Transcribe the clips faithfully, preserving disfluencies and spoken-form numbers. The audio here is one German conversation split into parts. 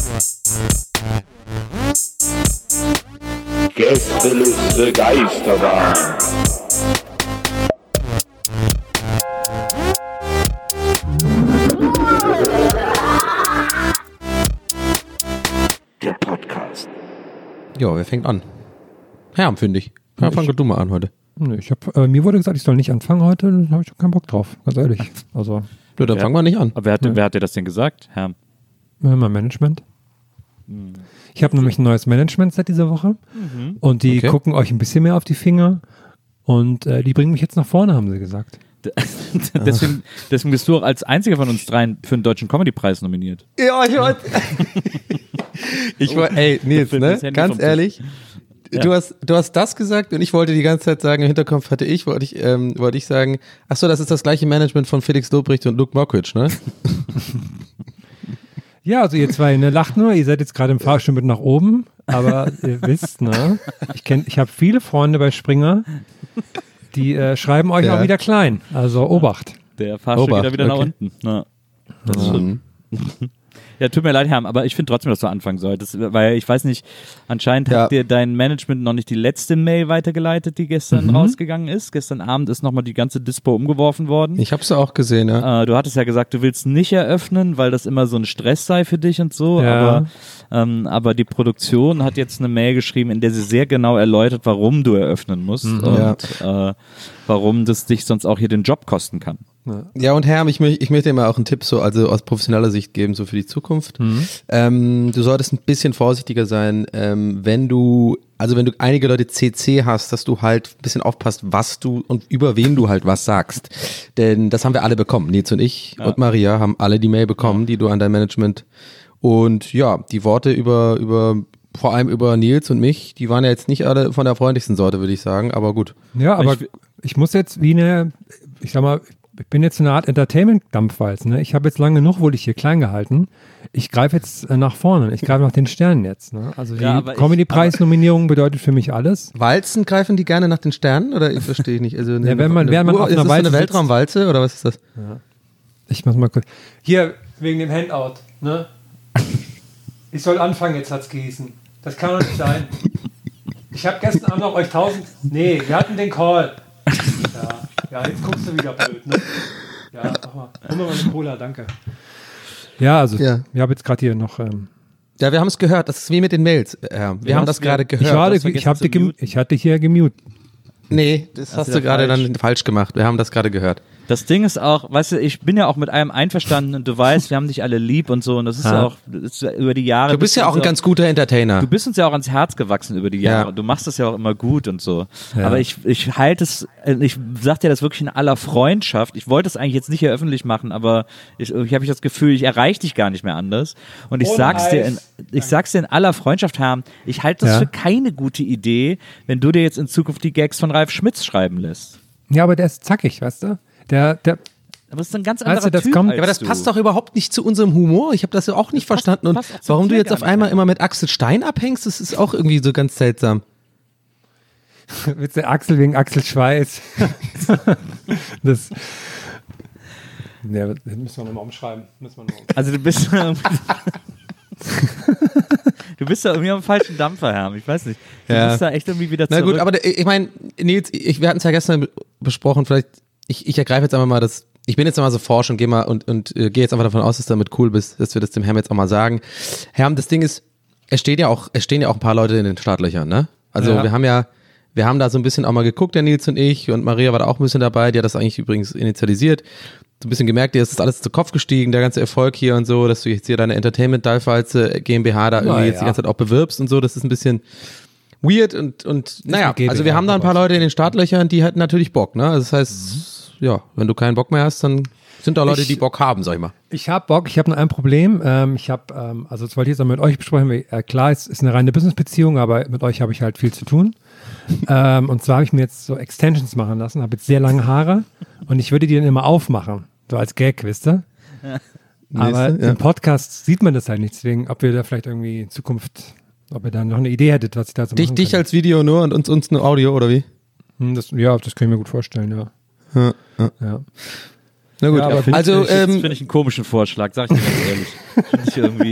Gästeliste Geisterbahn. Der Podcast. Ja, wer fängt an? Herm, finde ich. Ja, fang du mal an heute. Nee, ich hab, äh, mir wurde gesagt, ich soll nicht anfangen heute, da habe ich auch keinen Bock drauf, ganz ehrlich. Also, ja, dann fangen wir nicht an. Aber wer hat, ja. wer hat dir das denn gesagt, Herr? Mein Management. Hm. Ich habe nämlich ein neues Management seit dieser Woche mhm. und die okay. gucken euch ein bisschen mehr auf die Finger und äh, die bringen mich jetzt nach vorne, haben sie gesagt. deswegen, deswegen bist du auch als einziger von uns dreien für den Deutschen Comedy-Preis nominiert. Ja, ich wollte... ich wollte, ey, Nils, ne? Ganz ehrlich... Ja. Du hast, du hast das gesagt und ich wollte die ganze Zeit sagen, im Hinterkopf hatte ich, wollte ich, ähm, wollte ich sagen, ach so, das ist das gleiche Management von Felix Lobrecht und Luke Mockridge, ne? Ja, also ihr zwei, ne, lacht nur, ihr seid jetzt gerade im Fahrstuhl mit nach oben, aber ihr wisst, ne, ich kenn, ich habe viele Freunde bei Springer, die äh, schreiben euch ja. auch wieder klein, also Obacht. Der Fahrstuhl Obacht, geht wieder okay. nach unten. Ja, das stimmt. Ja, tut mir leid, Herr, aber ich finde trotzdem, dass du anfangen solltest, weil ich weiß nicht, anscheinend ja. hat dir dein Management noch nicht die letzte Mail weitergeleitet, die gestern mhm. rausgegangen ist. Gestern Abend ist nochmal die ganze Dispo umgeworfen worden. Ich hab's ja auch gesehen, ja. Äh, du hattest ja gesagt, du willst nicht eröffnen, weil das immer so ein Stress sei für dich und so, ja. aber, ähm, aber die Produktion hat jetzt eine Mail geschrieben, in der sie sehr genau erläutert, warum du eröffnen musst mhm. und ja. äh, warum das dich sonst auch hier den Job kosten kann. Ja, und Herr, ich, möchte, ich möchte dir mal auch einen Tipp so, also aus professioneller Sicht geben, so für die Zukunft. Mhm. Ähm, du solltest ein bisschen vorsichtiger sein, ähm, wenn du, also wenn du einige Leute C C hast, dass du halt ein bisschen aufpasst, was du und über wen du halt was sagst. Denn das haben wir alle bekommen. Nils und ich ja. und Maria haben alle die Mail bekommen, ja. die du an dein Management und ja, die Worte über, über, vor allem über Nils und mich, die waren ja jetzt nicht alle von der freundlichsten Sorte, würde ich sagen, aber gut. Ja, aber ich, ich muss jetzt wie eine, ich sag mal, ich bin jetzt eine Art Entertainment-Dampfwalz. Ne? Ich habe jetzt lange genug, wurde ich hier klein gehalten. Ich greife jetzt äh, nach vorne. Ich greife nach den Sternen jetzt. Ne? Also die ja, Comedy-Preis-Nominierung bedeutet für mich alles. Walzen greifen die gerne nach den Sternen? Oder ich verstehe ich nicht. Also ja, wenn man, während man auf ist einer das Walze eine Weltraumwalze oder was ist das? Ja. Ich mach's mal kurz. Hier, wegen dem Handout. Ne? Ich soll anfangen, jetzt hat's gehießen. Das kann doch nicht sein. Ich habe gestern Abend noch euch tausend... Nee, wir hatten den Call. Ja. Ja, jetzt guckst du wieder blöd, ne? Ja, mach mal. Hol mir mal eine Cola, danke. Ja, also, ja. ich habe jetzt gerade hier noch... Ähm ja, wir haben es gehört, das ist wie mit den Mails. Ja, wir, wir haben das gerade gehört. Ich, war, ich, ich, hab die, ich hatte hier gemute. Nee, das hast, hast du gerade dann falsch gemacht. Wir haben das gerade gehört. Das Ding ist auch, weißt du, ich bin ja auch mit allem einverstanden und du weißt, wir haben dich alle lieb und so und das ist ja auch das ist über die Jahre. Du bist ja auch ein ganz guter Entertainer. Du bist uns ja auch ans Herz gewachsen über die Jahre. Ja. Du machst das ja auch immer gut und so. Ja. Aber ich, ich halte es, ich sag dir das wirklich in aller Freundschaft. Ich wollte es eigentlich jetzt nicht hier öffentlich machen, aber ich, ich habe das Gefühl, ich erreiche dich gar nicht mehr anders. Und ich oh, sag's nice. dir, in, ich sag's dir in aller Freundschaft, Herr, ich halte das ja. für keine gute Idee, wenn du dir jetzt in Zukunft die Gags von Ralf Schmitz schreiben lässt. Ja, aber der ist zackig, weißt du? Der, der, aber das ist ein ganz anderer weißt du, das Typ kommt, ja, aber das du. passt doch überhaupt nicht zu unserem Humor. Ich habe das ja auch nicht das verstanden. Passt, passt und warum du jetzt auf einmal immer mit Axel Stein abhängst, das ist auch irgendwie so ganz seltsam. Willst du Axel wegen Axel Schweiß? das, ja, das müssen wir nochmal umschreiben. Müssen wir noch umschreiben. Also du bist du bist da irgendwie am falschen Dampfer, Herr. Ich weiß nicht. Du ja. bist da echt irgendwie wieder zurück. Na gut, aber der, ich meine, Nils, ich, wir hatten es ja gestern besprochen, vielleicht, ich, ich ergreife jetzt einfach mal das, ich bin jetzt mal so forsch und gehe mal und, und äh, gehe jetzt einfach davon aus, dass du damit cool bist, dass wir das dem Herrn jetzt auch mal sagen. Herr, das Ding ist, es stehen ja auch, es stehen ja auch ein paar Leute in den Startlöchern, ne? Also ja. wir haben ja, wir haben da so ein bisschen auch mal geguckt, der Nils und ich, und Maria war da auch ein bisschen dabei, die hat das eigentlich übrigens initialisiert. So ein bisschen gemerkt, dir ist das alles zu Kopf gestiegen, der ganze Erfolg hier und so, dass du jetzt hier deine Entertainment-Dalfalze GmbH da irgendwie ja, jetzt ja. die ganze Zeit auch bewirbst und so, das ist ein bisschen weird und, und naja, also wir haben da ein paar Leute in den Startlöchern, die hätten natürlich Bock, ne? Also das heißt, mhm. ja, wenn du keinen Bock mehr hast, dann sind da Leute, ich, die Bock haben, sag ich mal. Ich habe Bock, ich habe nur ein Problem, ähm, ich habe, ähm, also das wollte ich jetzt auch mit euch besprechen, äh, klar, es ist eine reine Business-Beziehung, aber mit euch habe ich halt viel zu tun. ähm, und zwar habe ich mir jetzt so Extensions machen lassen, habe jetzt sehr lange Haare und ich würde die dann immer aufmachen. So als Gag, wisst ihr? Aber Nächste, ja. im Podcast sieht man das halt nicht, deswegen, ob wir da vielleicht irgendwie in Zukunft, ob ihr da noch eine Idee hättet, was ich da so dich, machen Dich kann. als Video nur und uns, uns nur Audio, oder wie? Hm, das, ja, das kann ich mir gut vorstellen, ja. Ja, ja. ja. Na gut, ja, aber also ich, ähm, finde ich einen komischen Vorschlag, sag ich dir ganz ehrlich. Finde ich irgendwie...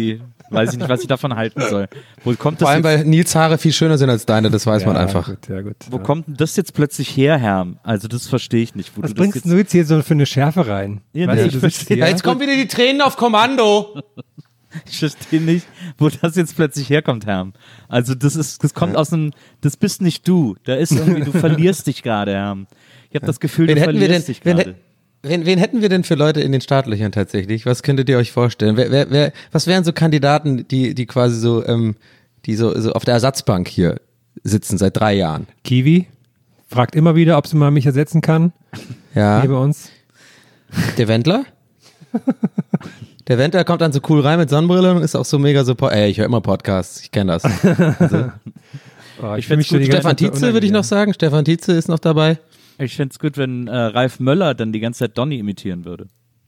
weiß ich nicht, was ich davon halten soll. Wo kommt das Vor allem, jetzt, weil Nils Haare viel schöner sind als deine, das weiß ja, man einfach. Gut, ja, gut, wo ja. kommt denn das jetzt plötzlich her, Herm? Also das verstehe ich nicht. Wo Was du das bringst du jetzt hier so für eine Schärfe rein? Ja, Weißt nee, du, ich du sitzt verstehe- hier- Ja, jetzt kommen wieder die Tränen auf Kommando. Ich verstehe nicht, wo das jetzt plötzlich herkommt, Herm. Also das ist, das kommt aus einem, das bist nicht du. Da ist irgendwie, du verlierst dich gerade, Herm. Ich habe das Gefühl, Wen du hätten wir denn, verlierst dich wen, gerade. wen, wen hätten wir denn für Leute in den Startlöchern tatsächlich? Was könntet ihr euch vorstellen? Wer, wer, wer, was wären so Kandidaten, die, die quasi so, ähm, die so, so auf der Ersatzbank hier sitzen seit drei Jahren? Kiwi fragt immer wieder, ob sie mal mich ersetzen kann. Ja. Hier bei uns. Der Wendler? Der Wendler kommt dann so cool rein mit Sonnenbrille und ist auch so mega so, ey, ich höre immer Podcasts, ich kenne das. Also, Oh, Ich fühl find's schon gut. die ganze Stefan Zeit so Tietze würde ich noch sagen, Stefan Tietze ist noch dabei. Ich fände es gut, wenn äh, Ralf Möller dann die ganze Zeit Donny imitieren würde.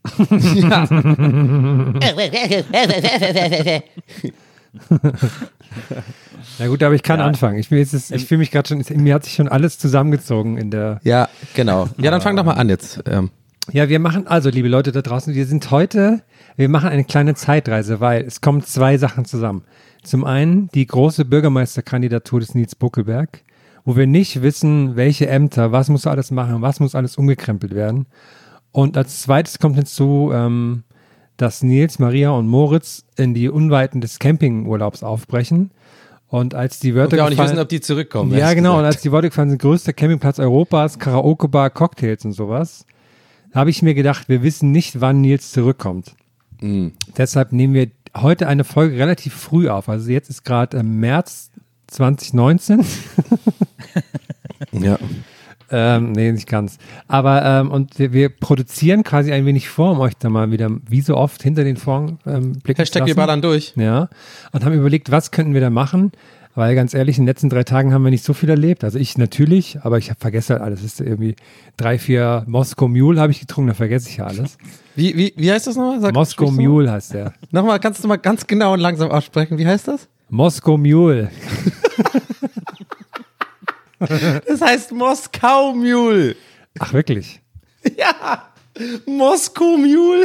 Na gut, aber ich kann Ja. anfangen. Ich, will jetzt, das- ich fühle mich gerade schon, mir hat sich schon alles zusammengezogen in der. Ja, genau. Ja, dann fang doch mal an jetzt. Ähm, Ja, wir machen, also liebe Leute da draußen, wir sind heute, wir machen eine kleine Zeitreise, weil es kommen zwei Sachen zusammen. Zum einen die große Bürgermeisterkandidatur des Nils Buckelberg, wo wir nicht wissen, welche Ämter, was muss er alles machen, was muss alles umgekrempelt werden. Und als zweites kommt hinzu, ähm, dass Nils, Maria und Moritz in die Unweiten des Campingurlaubs aufbrechen. Und als die Wörter und wir auch nicht gefallen- wissen, ob die zurückkommen. ja, ehrlich genau. Und gesagt. als die Worte gefallen sind, größter Campingplatz Europas, Karaoke-Bar, Cocktails und sowas, habe ich mir gedacht, wir wissen nicht, wann Nils zurückkommt. Mhm. Deshalb nehmen wir heute eine Folge relativ früh auf. Also jetzt ist gerade im März zwanzig neunzehn. Ja. ähm, nee, nicht ganz. Aber, ähm, und wir, wir produzieren quasi ein wenig vor, um euch da mal wieder, wie so oft, hinter den Vorhang ähm, blicken zu Hashtag wir lassen. ballern durch. Ja, und haben überlegt, was könnten wir da machen, weil ganz ehrlich, in den letzten drei Tagen haben wir nicht so viel erlebt. Also ich natürlich, aber ich vergesse halt alles. Es ist irgendwie drei, vier Moskau Mule habe ich getrunken, da vergesse ich ja alles. Wie, wie, wie heißt das nochmal? Sag- Moskau sprichst du mal? Mule heißt der. Nochmal, kannst du mal ganz genau und langsam aussprechen. Wie heißt das? Moskau Mule. Das heißt Moskau Mule. Ach, wirklich? Ja, Moskau Mule.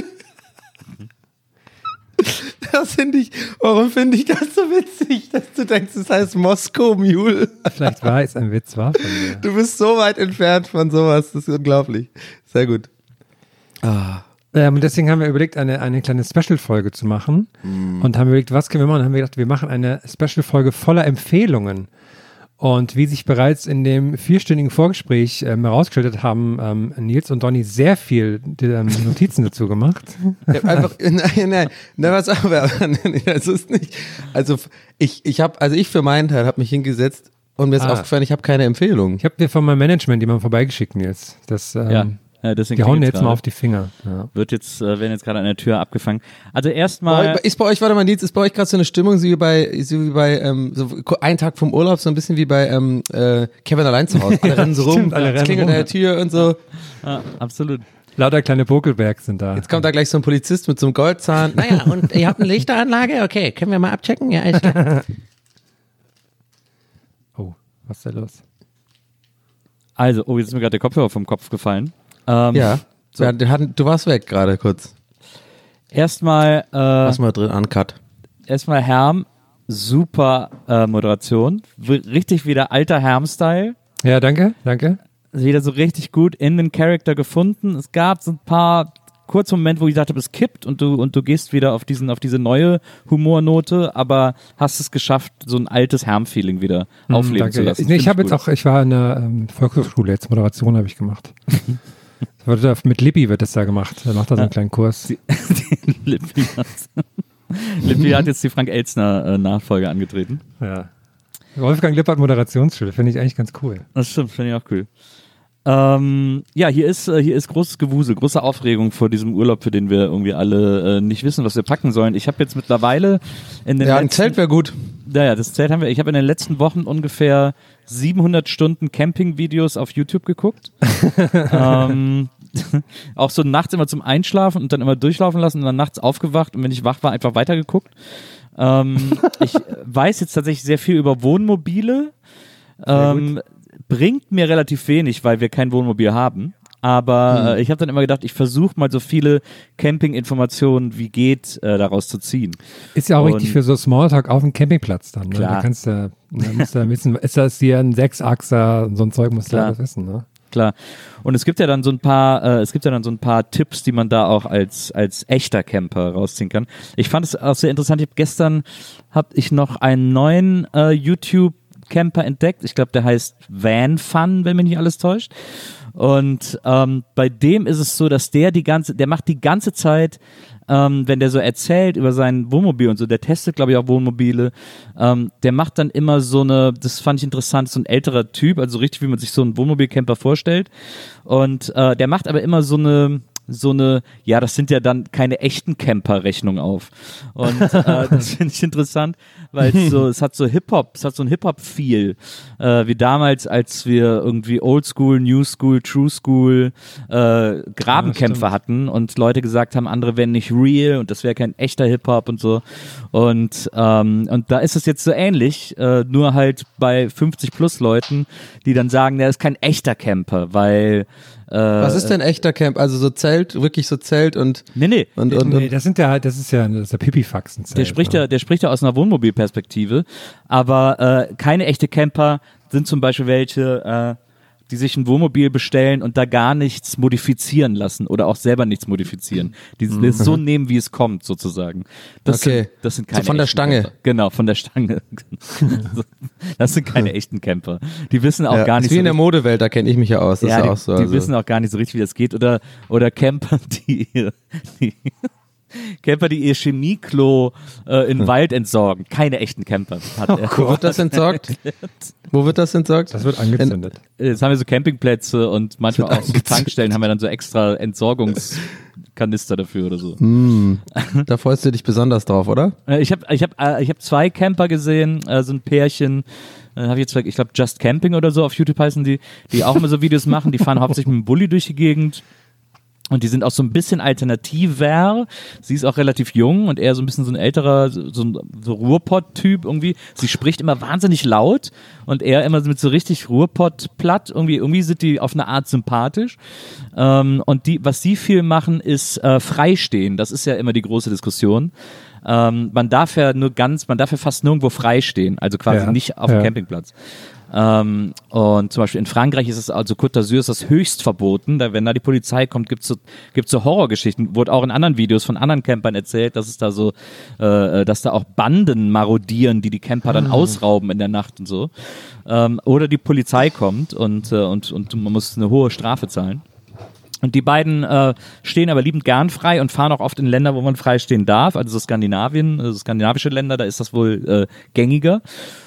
Das finde ich, warum finde ich das so witzig, dass du denkst, das heißt Moskau Mule? Vielleicht war es ein Witz, war von mir. Du bist so weit entfernt von sowas, das ist unglaublich. Sehr gut. Ah. Ähm, und deswegen haben wir überlegt, eine, eine kleine Special-Folge zu machen. Und haben überlegt, was können wir machen? Und haben wir gedacht, wir machen eine Special-Folge voller Empfehlungen. Und wie sich bereits in dem vierstündigen Vorgespräch ähm, herausgestellt hat, haben ähm, Nils und Donny sehr viel ähm, Notizen dazu gemacht. Ich hab einfach, nein, nein, nein, was aber, das ist nicht, also ich, ich habe, also ich für meinen Teil habe mich hingesetzt und mir ist Ah. aufgefallen, ich habe keine Empfehlung. Ich habe dir von meinem Management jemanden vorbeigeschickt, Nils. Das, ähm, Ja, ja, deswegen die hauen klingelt's jetzt mal gerade. auf die Finger. Ja. Wird jetzt, äh, werden jetzt gerade an der Tür abgefangen. Also Bei, erstmal, ist bei euch, warte mal, Nils, ist bei euch gerade so eine Stimmung, so wie bei, so wie bei, ähm, so ein Tag vom Urlaub, so ein bisschen wie bei ähm, äh, Kevin allein zu Hause. Alle rennen so rum, stimmt, alle es rennen klingelt rum. an der Tür und so. ja, absolut. Lauter kleine Bokelbergs sind da. Jetzt kommt da gleich so ein Polizist mit so einem Goldzahn. Naja, und ihr habt eine Lichteranlage? Okay, können wir mal abchecken? Ja, alles klar. Oh, was ist da los? Also, oh, jetzt ist mir gerade der Kopfhörer vom Kopf gefallen. Ähm, Ja, ja den hatten, du warst weg gerade kurz. Erstmal, äh, Lass mal drin, uncut. erstmal Herm, super äh, Moderation. W- Richtig wieder alter Herm-Style. Ja, danke, danke. Wieder so richtig gut in den Charakter gefunden. Es gab so ein paar kurze Momente, wo ich dachte, es kippt und du, und du gehst wieder auf diesen, auf diese neue Humornote, aber hast es geschafft, so ein altes Herm-Feeling wieder aufleben Hm, danke. zu lassen. Ich, nee, ich Find habe jetzt gut. auch, ich war in der ähm, Volkshochschule, jetzt Moderation habe ich gemacht. Das wurde da- mit Lippi wird das da gemacht. Er macht da so einen kleinen Kurs. Lippi hat, Lippi hat jetzt die Frank Elstner äh, Nachfolge angetreten. Ja. Wolfgang Lippert Moderationsschule, finde ich eigentlich ganz cool. Das stimmt, finde ich auch cool. Ähm, ja, hier ist, äh, hier ist großes Gewusel, große Aufregung vor diesem Urlaub, für den wir irgendwie alle äh, nicht wissen, was wir packen sollen. Ich habe jetzt mittlerweile in den Ja, ein letzten, Zelt wäre gut. Naja, das Zelt haben wir. Ich habe in den letzten Wochen ungefähr siebenhundert Stunden Camping-Videos auf YouTube geguckt. ähm, auch so nachts immer zum Einschlafen und dann immer durchlaufen lassen und dann nachts aufgewacht und wenn ich wach war, einfach weitergeguckt. Ähm, ich weiß jetzt tatsächlich sehr viel über Wohnmobile. Ähm, bringt mir relativ wenig, weil wir kein Wohnmobil haben. aber Hm. äh, ich habe dann immer gedacht, ich versuche mal so viele Camping-Informationen wie geht äh, daraus zu ziehen. Ist ja auch Und- richtig für so Smalltalk auf dem Campingplatz dann. Ne? Klar. Da kannst du, da musst du ja wissen, ist das hier ein Sechsachser, so ein Zeug musst du Klar. ja alles wissen, ne? Klar. Und es gibt ja dann so ein paar, äh, es gibt ja dann so ein paar Tipps, die man da auch als als echter Camper rausziehen kann. Ich fand es auch sehr interessant. Ich hab gestern habe ich noch einen neuen äh, YouTube Camper entdeckt. Ich glaube, der heißt Van Fun, wenn mich nicht alles täuscht. Und ähm, bei dem ist es so, dass der die ganze, der macht die ganze Zeit, ähm, wenn der so erzählt über sein Wohnmobil und so, der testet, glaube ich, auch Wohnmobile, ähm, der macht dann immer so eine, das fand ich interessant, so ein älterer Typ, also richtig, wie man sich so einen Wohnmobilcamper vorstellt. Und äh, der macht aber immer so eine, so eine, ja, das sind ja dann keine echten Camper-Rechnungen auf. Und äh, das finde ich interessant, weil es so, es hat so Hip-Hop, es hat so ein Hip-Hop-Feel, äh, wie damals, als wir irgendwie Oldschool, New School, True School äh, Grabenkämpfer Ja, hatten und Leute gesagt haben, andere wären nicht real und das wäre kein echter Hip-Hop und so. Und, ähm, und da ist es jetzt so ähnlich, äh, nur halt bei fünfzig plus Leuten, die dann sagen, der ist kein echter Camper, weil äh, Was ist denn echter Camp? Also so Zelt, wirklich so Zelt und Nee, nee. und, und, Nee, und das sind ja, das ist ja, das ist ja Pipifaxen. Der spricht ja, der spricht ja aus einer Wohnmobilperspektive, aber äh, keine echte Camper sind zum Beispiel welche, äh, die sich ein Wohnmobil bestellen und da gar nichts modifizieren lassen oder auch selber nichts modifizieren. Die es so nehmen, wie es kommt, sozusagen. Das Okay. sind, das sind So keine von der echten Stange. Camper. Genau, von der Stange. Das sind keine echten Camper. Die wissen auch ja, gar ist nicht wie so in der richtig- Modewelt, da kenne ich mich ja aus. Das ja, ist die, ja auch so. die also. wissen auch gar nicht so richtig, wie das geht. Oder, oder Camper, die, die Camper, die ihr Chemieklo äh, in den Wald entsorgen. Keine echten Camper. Hat er. Wo wird das entsorgt? Wo wird das entsorgt? Das wird angezündet. Jetzt haben wir so Campingplätze und manchmal wird auch so angezündet. Tankstellen haben wir dann so extra Entsorgungskanister dafür oder so. Da freust du dich besonders drauf, oder? Äh, Ich habe ich hab, äh, ich hab zwei Camper gesehen, äh, so ein Pärchen, äh, habe ich jetzt, ich glaube Just Camping oder so auf YouTube heißen die, die auch immer so Videos machen, die fahren hauptsächlich mit dem Bulli durch die Gegend. Und die sind auch so ein bisschen alternativer. Sie ist auch relativ jung und eher so ein bisschen so ein älterer, so, so ein so Ruhrpott-Typ irgendwie. Sie spricht immer wahnsinnig laut und er immer mit so richtig Ruhrpott-platt. Irgendwie, irgendwie sind die auf eine Art sympathisch. Ähm, und die, was sie viel machen, ist äh, freistehen. Das ist ja immer die große Diskussion. Ähm, man darf ja nur ganz, man darf ja fast nirgendwo freistehen. Also quasi Ja, nicht auf dem ja. Campingplatz. Ähm, und zum Beispiel in Frankreich ist es, also Côte d'Azur ist das höchst verboten. Da, wenn da die Polizei kommt, gibt's so, gibt's so Horrorgeschichten. Wurde auch in anderen Videos von anderen Campern erzählt, dass es da so, äh, dass da auch Banden marodieren, die die Camper dann ausrauben in der Nacht und so. Ähm, oder die Polizei kommt und, äh, und, und man muss eine hohe Strafe zahlen. Und die beiden äh, stehen aber liebend gern frei und fahren auch oft in Länder, wo man frei stehen darf. Also so Skandinavien, also skandinavische Länder, da ist das wohl äh, gängiger.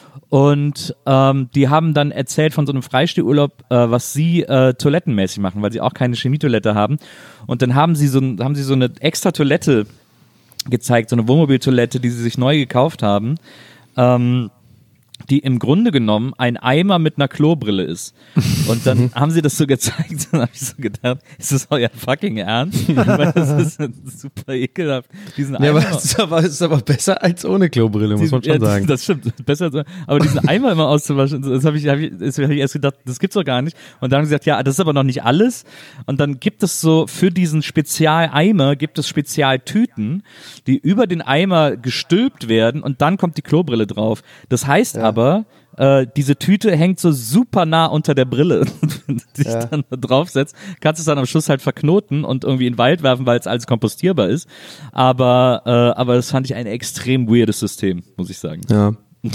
Und ähm, die haben dann erzählt von so einem Freistehurlaub, äh, was sie äh, toilettenmäßig machen, weil sie auch keine Chemietoilette haben. Und dann haben sie so, ein- haben sie so eine extra Toilette gezeigt, so eine Wohnmobiltoilette, die sie sich neu gekauft haben, ähm, die im Grunde genommen ein Eimer mit einer Klobrille ist. Und dann haben sie das so gezeigt, dann habe ich so gedacht, ist das euer fucking Ernst? Weil das ist super ekelhaft. Diesen Ja, aber Eimer- es ist aber, es ist aber besser als ohne Klobrille, muss man schon ja, das- sagen. Das stimmt, besser als, aber diesen Eimer immer auszuwaschen, das habe ich, hab ich, das hab ich erst gedacht, das gibt's doch gar nicht. Und dann haben sie gesagt, ja, das ist aber noch nicht alles. Und dann gibt es so, für diesen Spezialeimer gibt es Spezialtüten, die über den Eimer gestülpt werden und dann kommt die Klobrille drauf. Das heißt aber, äh, diese Tüte hängt so super nah unter der Brille. Wenn du dich Ja. dann da draufsetzt, kannst du es dann am Schluss halt verknoten und irgendwie in den Wald werfen, weil es alles kompostierbar ist. Aber, äh, aber das fand ich ein extrem weirdes System, muss ich sagen. Ja.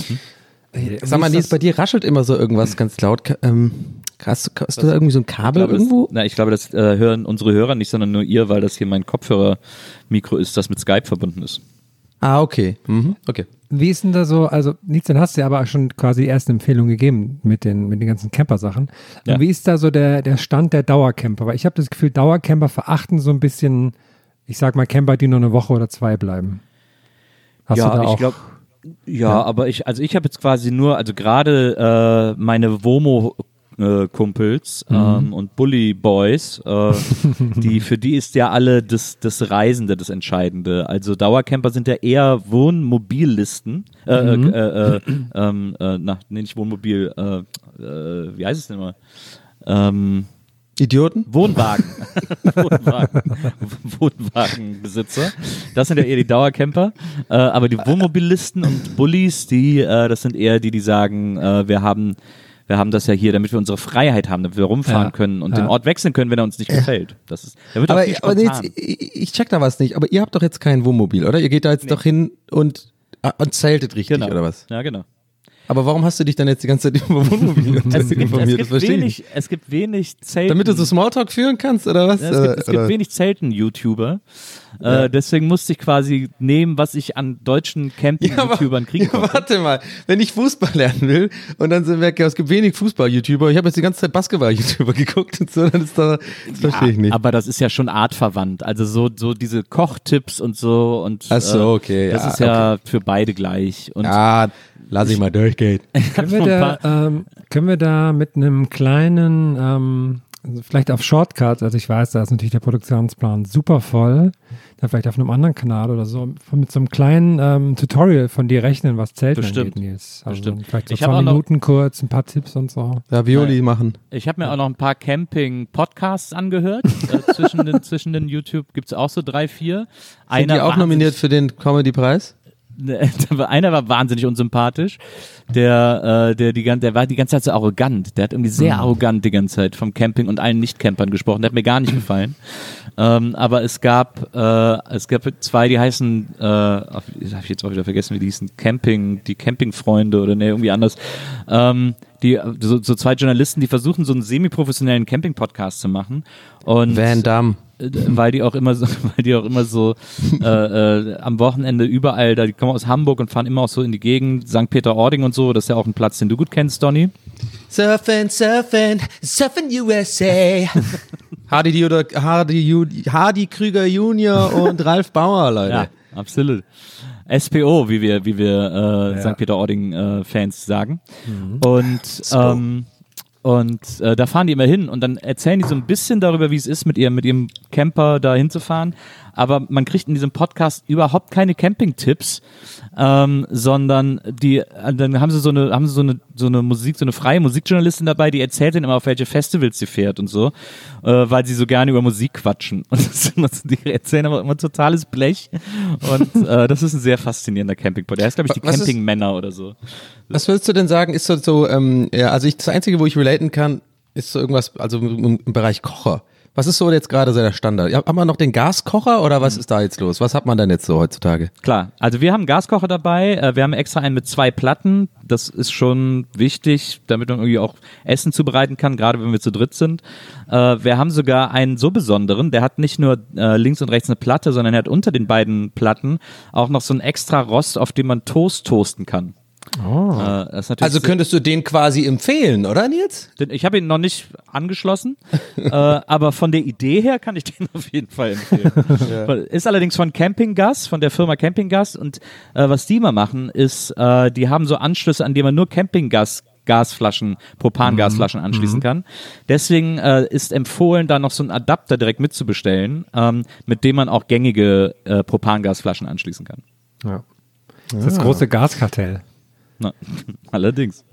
Ey, Sag mal, wie ist Nils, das- bei dir raschelt immer so irgendwas ganz laut. Ka- Ähm, hast, du, hast du da irgendwie so ein Kabel Ich glaube, irgendwo? Das, na, ich glaube, das äh, hören unsere Hörer nicht, sondern nur ihr, weil das hier mein Kopfhörermikro ist, das mit Skype verbunden ist. Ah, okay. Mhm. Okay. Wie ist denn da so, also Nils, dann hast du ja aber schon quasi die erste Empfehlung gegeben mit den, mit den ganzen Camper-Sachen. Ja. Und wie ist da so der, der Stand der Dauercamper? Weil ich habe das Gefühl, Dauercamper verachten so ein bisschen, ich sag mal, Camper, die nur eine Woche oder zwei bleiben. Hast ja, du da ich auch? glaube, ja, aber ich, also ich habe jetzt quasi nur, also gerade äh, meine Womo äh, Kumpels ähm, und Bully Boys, äh, die für die ist ja alle das, das Reisende das Entscheidende. Also Dauercamper sind ja eher Wohnmobillisten, äh, Mhm. äh, äh, ähm, äh, na, nee, nicht Wohnmobil, äh, äh, wie heißt es denn mal? Ähm, Idioten? Wohnwagen. Wohnwagen. Wohnwagenbesitzer. Das sind ja eher die Dauercamper. Äh, aber die Wohnmobilisten und Bullies, die, äh, das sind eher die, die sagen, äh, wir haben, wir haben das ja hier, damit wir unsere Freiheit haben, damit wir rumfahren Ja. können und Ja. den Ort wechseln können, wenn er uns nicht gefällt. Das ist, da wird auch Aber, viel aber spontan. jetzt, ich, ich check da was nicht, aber ihr habt doch jetzt kein Wohnmobil, oder? Ihr geht da jetzt doch hin und, und zeltet richtig, Genau. oder was? Ja, genau. Aber warum hast du dich dann jetzt die ganze Zeit über Wohnmobil Es gibt, es informiert? Das gibt verstehe ich nicht. wenig, es gibt wenig Zelten. Damit du so Smalltalk führen kannst, oder was? Ja, es gibt, es Oder- gibt wenig Zelten-YouTuber. Ja. Äh, deswegen musste ich quasi nehmen, was ich an deutschen Camping-YouTubern kriegen ja, konnte. warte mal, wenn ich Fußball lernen will und dann sind wir, es gibt wenig Fußball-YouTuber, ich habe jetzt die ganze Zeit Basketball-YouTuber geguckt und so, dann ist da, das verstehe ich nicht. Aber das ist ja schon artverwandt. Also so, so diese Kochtipps und so. Und, Ach so, okay, Das ja, ist ja für beide gleich. Und Ja, lass ich mal durchgehen. Können wir, da, ähm, können wir da mit einem kleinen, ähm, also vielleicht auf Shortcut, also ich weiß, da ist natürlich der Produktionsplan super voll, dann vielleicht auf einem anderen Kanal oder so, mit so einem kleinen ähm, Tutorial von dir rechnen, was Zelten Bestimmt. angeht, Nils. Also Bestimmt. vielleicht so Ich hab zwei auch noch- Minuten kurz, ein paar Tipps und so. Ja, Violi machen. ich habe mir auch noch ein paar Camping-Podcasts angehört. äh, zwischen, den, zwischen den YouTube gibt es auch so drei, vier. Sind die auch wahnsinnig- nominiert für den Comedy-Preis? Einer war wahnsinnig unsympathisch, der, äh, der, die, gan- der war die ganze Zeit so arrogant. Der hat irgendwie sehr arrogant die ganze Zeit vom Camping und allen Nicht-Campern gesprochen. Der hat mir gar nicht gefallen. ähm, aber es gab, äh, es gab zwei, die heißen, äh, habe ich jetzt auch wieder vergessen, wie die hießen, Camping, die Campingfreunde oder ne, irgendwie anders. Ähm, die, so, so zwei Journalisten, die versuchen, so einen semi-professionellen Camping-Podcast zu machen. Und Van Damme. äh, weil die auch immer so, weil die auch immer so äh, äh, am Wochenende überall, da die kommen aus Hamburg und fahren immer auch so in die Gegend, Sankt Peter-Ording und so, das ist ja auch ein Platz, den du gut kennst, Donny. Surfen, surfen, surfen U S A. Hardy, Judo, Hardy, Ju- Hardy Krüger Junior und Ralf Bauer, Leute. Ja, absolut. S P O, wie wir, wie wir äh, Sankt Peter-Ording äh, Fans sagen. Und ähm, Und äh, da fahren die immer hin und dann erzählen die so ein bisschen darüber, wie es ist, mit ihrem, mit ihrem Camper da hinzufahren. Aber man kriegt in diesem Podcast überhaupt keine Camping-Tipps, ähm, sondern die, äh, dann haben sie so eine, haben sie so eine, so eine Musik, so eine freie Musikjournalistin dabei, die erzählt ihnen immer, auf welche Festivals sie fährt und so, äh, weil sie so gerne über Musik quatschen. Und das, ist immer so- die erzählen aber immer totales Blech. Und äh, das ist ein sehr faszinierender Camping-Podcast. Der heißt, glaube ich, die Was ist- Campingmänner oder so. Was würdest du denn sagen, ist so, so ähm, ja, also ich, das Einzige, wo ich relaten kann, ist so irgendwas, also im, im Bereich Kocher. Was ist so jetzt gerade so der Standard? Ja, haben wir noch den Gaskocher oder was ist da jetzt los? Was hat man denn jetzt so heutzutage? Klar, also wir haben einen Gaskocher dabei, äh, wir haben extra einen mit zwei Platten, das ist schon wichtig, damit man irgendwie auch Essen zubereiten kann, gerade wenn wir zu dritt sind. Äh, wir haben sogar einen so besonderen, der hat nicht nur äh, links und rechts eine Platte, sondern er hat unter den beiden Platten auch noch so ein extra Rost, auf dem man Toast toasten kann. Oh. Äh, das ist natürlich Also könntest du den quasi empfehlen, oder Nils? Den- Ich habe ihn noch nicht angeschlossen, äh, aber von der Idee her kann ich den auf jeden Fall empfehlen. Ist allerdings von Campinggas, von der Firma Campinggas und äh, was die immer machen, ist, äh, die haben so Anschlüsse, an denen man nur Campinggas Gasflaschen, Propangasflaschen anschließen kann. Deswegen äh, ist empfohlen, da noch so einen Adapter direkt mitzubestellen, ähm, mit dem man auch gängige äh, Propangasflaschen anschließen kann. Ja. Das ist das große Gaskartell. Na, allerdings.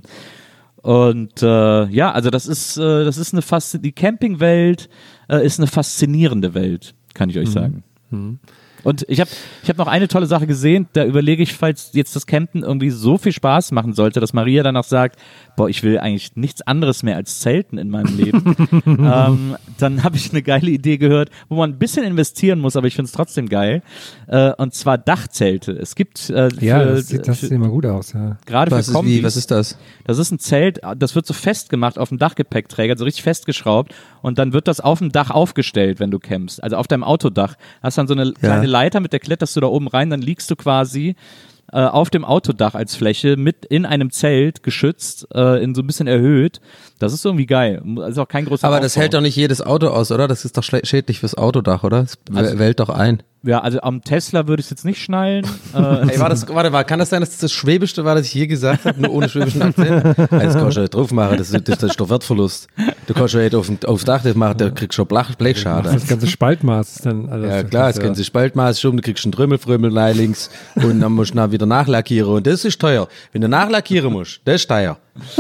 Und äh, ja, also das ist, äh, das ist eine Fas- die Campingwelt äh, ist eine faszinierende Welt, kann ich euch sagen. Und ich habe ich hab noch eine tolle Sache gesehen, da überlege ich, falls jetzt das Campen irgendwie so viel Spaß machen sollte, dass Maria danach sagt, boah, ich will eigentlich nichts anderes mehr als Zelten in meinem Leben. ähm, dann habe ich eine geile Idee gehört, wo man ein bisschen investieren muss, aber ich finde es trotzdem geil. Äh, und zwar Dachzelte. Es gibt äh, für, Ja, das sieht, das für, sieht immer gut aus. Ja. gerade Was für ist, Kombis. wie, was ist das? Das ist ein Zelt, das wird so festgemacht auf dem Dachgepäckträger, so richtig festgeschraubt und dann wird das auf dem Dach aufgestellt, wenn du campst. Also auf deinem Autodach. Hast dann so eine kleine Leiter, mit der kletterst du da oben rein, dann liegst du quasi äh, auf dem Autodach als Fläche mit in einem Zelt geschützt, äh, in so ein bisschen erhöht. Das ist irgendwie geil. Das ist auch kein großer Aber das Aufbau. hält doch nicht jedes Auto aus, oder? Das ist doch schle- schädlich fürs Autodach, oder? Das Also- wählt doch ein. Ja, also am Tesla würde ich es jetzt nicht schnallen. äh, Ey, war das, warte mal, kann das sein, dass das das Schwäbischste war, das ich je gesagt habe, nur ohne schwäbischen Akzent? Ey, das kannst du nicht drauf machen, das, ist- das, das ist doch Wertverlust. Du kannst ja nicht auf, aufs Dach das machen, da kriegst du schon Blech, Blechschaden. Das ganze Spaltmaß ist dann. Also Ja das- klar, das- es ganze Spaltmaß schon, du kriegst einen Trümmelfrömmel rein links und dann musst du dann wieder nachlackieren und das ist teuer. Wenn du nachlackieren musst, das ist teuer.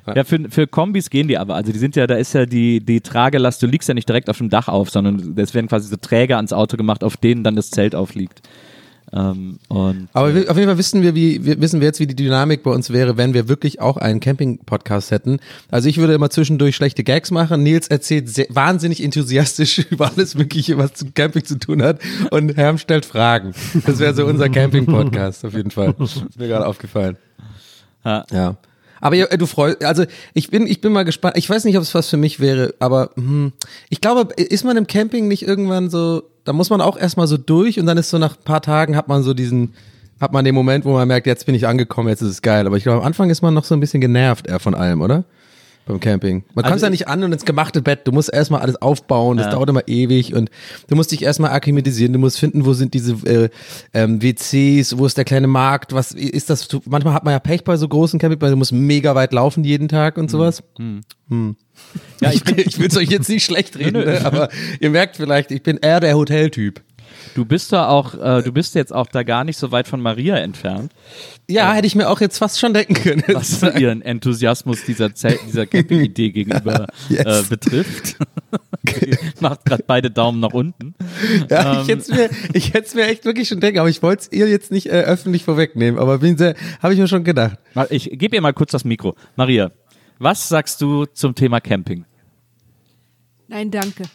Ja, für, für Kombis gehen die aber. Also die sind ja, da ist ja die, die Tragelast, du liegst ja nicht direkt auf dem Dach auf, sondern es werden quasi so Träger ans Auto gemacht, auf denen dann das Zelt aufliegt. Ähm, und, Aber wir, auf jeden Fall wissen wir, wie, wir, wissen wir jetzt, wie die Dynamik bei uns wäre, wenn wir wirklich auch einen Camping-Podcast hätten. Also ich würde immer zwischendurch schlechte Gags machen. Nils erzählt sehr, wahnsinnig enthusiastisch über alles Mögliche, was zu Camping zu tun hat. Und Herm stellt Fragen. Das wäre so unser Camping-Podcast auf jeden Fall. Ist mir gerade aufgefallen. Ja. Ja. Aber ihr, du freust, also ich bin, ich bin mal gespannt. Ich weiß nicht, ob es was für mich wäre, aber hm, ich glaube, ist man im Camping nicht irgendwann so, da muss man auch erstmal so durch und dann ist so nach ein paar Tagen hat man so diesen, hat man den Moment, wo man merkt, jetzt bin ich angekommen, jetzt ist es geil. Aber ich glaube, am Anfang ist man noch so ein bisschen genervt eher von allem, oder? Beim Camping. Man Also kommt ja nicht an und ins gemachte Bett. Du musst erstmal alles aufbauen. Das Ja. dauert immer ewig und du musst dich erstmal akklimatisieren. Du musst finden, wo sind diese äh, ähm, W Cs, wo ist der kleine Markt, was ist das? Du, manchmal hat man ja Pech bei so großen Campingplätzen. Du musst mega weit laufen jeden Tag und sowas. Hm. Hm. Ja, ich ich ich will es euch jetzt nicht schlecht reden, ne? Aber ihr merkt vielleicht, ich bin eher der Hoteltyp. Du bist da auch, äh, du bist jetzt auch da gar nicht so weit von Maria entfernt, Ja, hätte ich mir auch jetzt fast schon denken können. was so ihren Enthusiasmus dieser Zelt, dieser Camping-Idee gegenüber Yes. äh, betrifft. Macht gerade beide Daumen nach unten. Ja, Ähm. ich hätte es mir, ich hätte es mir echt wirklich schon denken, aber ich wollte es ihr jetzt nicht äh, öffentlich vorwegnehmen, aber bin sehr, habe ich mir schon gedacht. Mal, Ich gebe ihr mal kurz das Mikro. Maria, was sagst du zum Thema Camping? Nein, danke.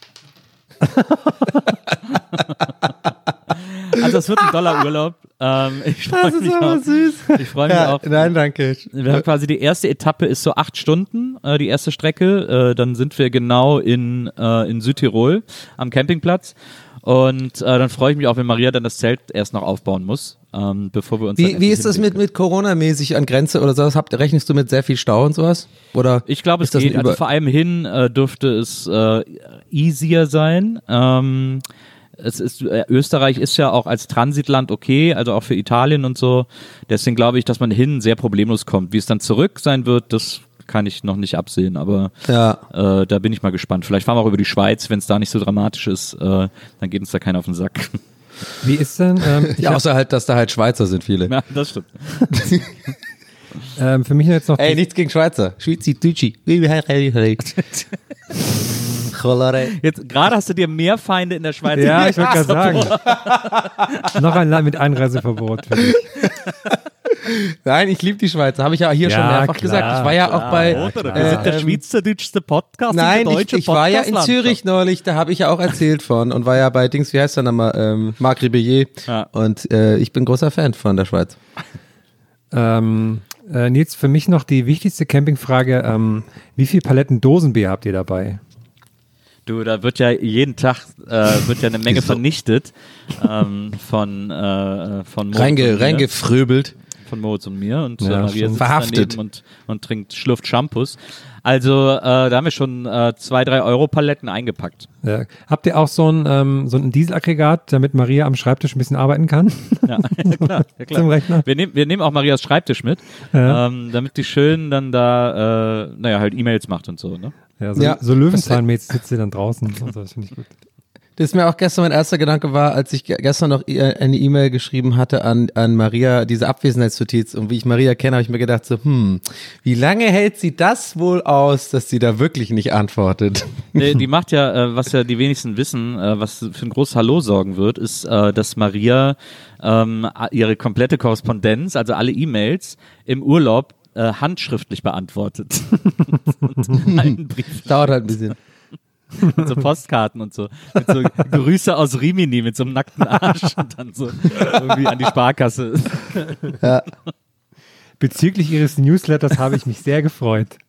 Also es wird ein toller Urlaub. Ähm, ich freue mich auch. süß. Ich freue mich Ja, auch. nein, danke. Wir haben quasi die erste Etappe ist so acht Stunden, äh, die erste Strecke. Äh, dann sind wir genau in, äh, in Südtirol am Campingplatz. Und äh, dann freue ich mich auch, wenn Maria dann das Zelt erst noch aufbauen muss, ähm, bevor wir uns dann Wie, wie endlich ist das hinlegen mit, mit Corona-mäßig an Grenze oder sowas? Habt, rechnest du mit sehr viel Stau und sowas? Oder Ich glaube, es ist das geht. ein Also Über- vor allem hin äh, dürfte es äh, easier sein. Ähm, es ist, äh, Österreich ist ja auch als Transitland okay, also auch für Italien und so. Deswegen glaube ich, dass man hin sehr problemlos kommt. Wie es dann zurück sein wird, das kann ich noch nicht absehen, aber Ja. äh, da bin ich mal gespannt. Vielleicht fahren wir auch über die Schweiz, wenn es da nicht so dramatisch ist, äh, dann geht uns da keiner auf den Sack. Wie ist denn, ähm, ich Ja, hab, außer halt, dass da halt Schweizer sind viele. Ja, das stimmt. ähm, für mich jetzt noch Ey, die, nichts gegen Schweizer. Schweizi, Dutschi. Cholera. Jetzt gerade hast du dir mehr Feinde in der Schweiz. ja, ich wollte gerade sagen, noch ein Land mit Einreiseverbot für dich. Nein, ich liebe die Schweizer. Habe ich ja hier Ja, schon mehrfach klar, gesagt. Ich war ja auch bei. klar. Oder? Äh, Wir sind der ähm, schweizerdeutschste Podcast Nein, in der ich, deutschen ich war ja in Podcast-Landschaft. Zürich neulich, da habe ich ja auch erzählt von und war ja bei Dings, wie heißt der nochmal, ähm, Marc Ribellier. Ja. Und äh, ich bin großer Fan von der Schweiz. Ähm, äh, Nils, für mich noch die wichtigste Campingfrage, ähm, wie viel Paletten Dosenbier habt ihr dabei? Du, da wird ja jeden Tag äh, wird ja eine Menge vernichtet ähm, von äh, von Moritz und Reinge, mir, reingefröbelt. von Moritz und mir und Ja, äh, Maria stimmt. sitzt Verhaftet. daneben und und trinkt schlürft Shampoos. Also äh, da haben wir schon äh, zwei, drei Euro Paletten eingepackt. Äh, habt ihr auch so ein, ähm, so ein Dieselaggregat, damit Maria am Schreibtisch ein bisschen arbeiten kann? Ja, ja klar, ja klar. Zum Rechner? Wir nehmen wir nehmen auch Marias Schreibtisch mit, Ja. ähm, damit die schön dann da äh, naja halt E-Mails macht und so. Ne? Ja, so, Ja. so Löwenzahnmäßig sitzt ihr dann draußen. Und so, das finde ich gut. Das ist mir auch gestern mein erster Gedanke war, als ich ge- gestern noch ihr- eine E-Mail geschrieben hatte an, an Maria, diese Abwesenheitsnotiz. Und wie ich Maria kenne, habe ich mir gedacht so, hm, wie lange hält sie das wohl aus, dass sie da wirklich nicht antwortet? Nee, die macht ja, äh, was ja die wenigsten wissen, äh, was für ein großes Hallo sorgen wird, ist, äh, dass Maria ähm, a- ihre komplette Korrespondenz, also alle E-Mails im Urlaub äh, handschriftlich beantwortet. und einen Brief, Dauert halt ein bisschen. mit so Postkarten und so. Mit so Grüße aus Rimini mit so einem nackten Arsch und dann so irgendwie an die Sparkasse. Ja. Bezüglich ihres Newsletters habe ich mich sehr gefreut.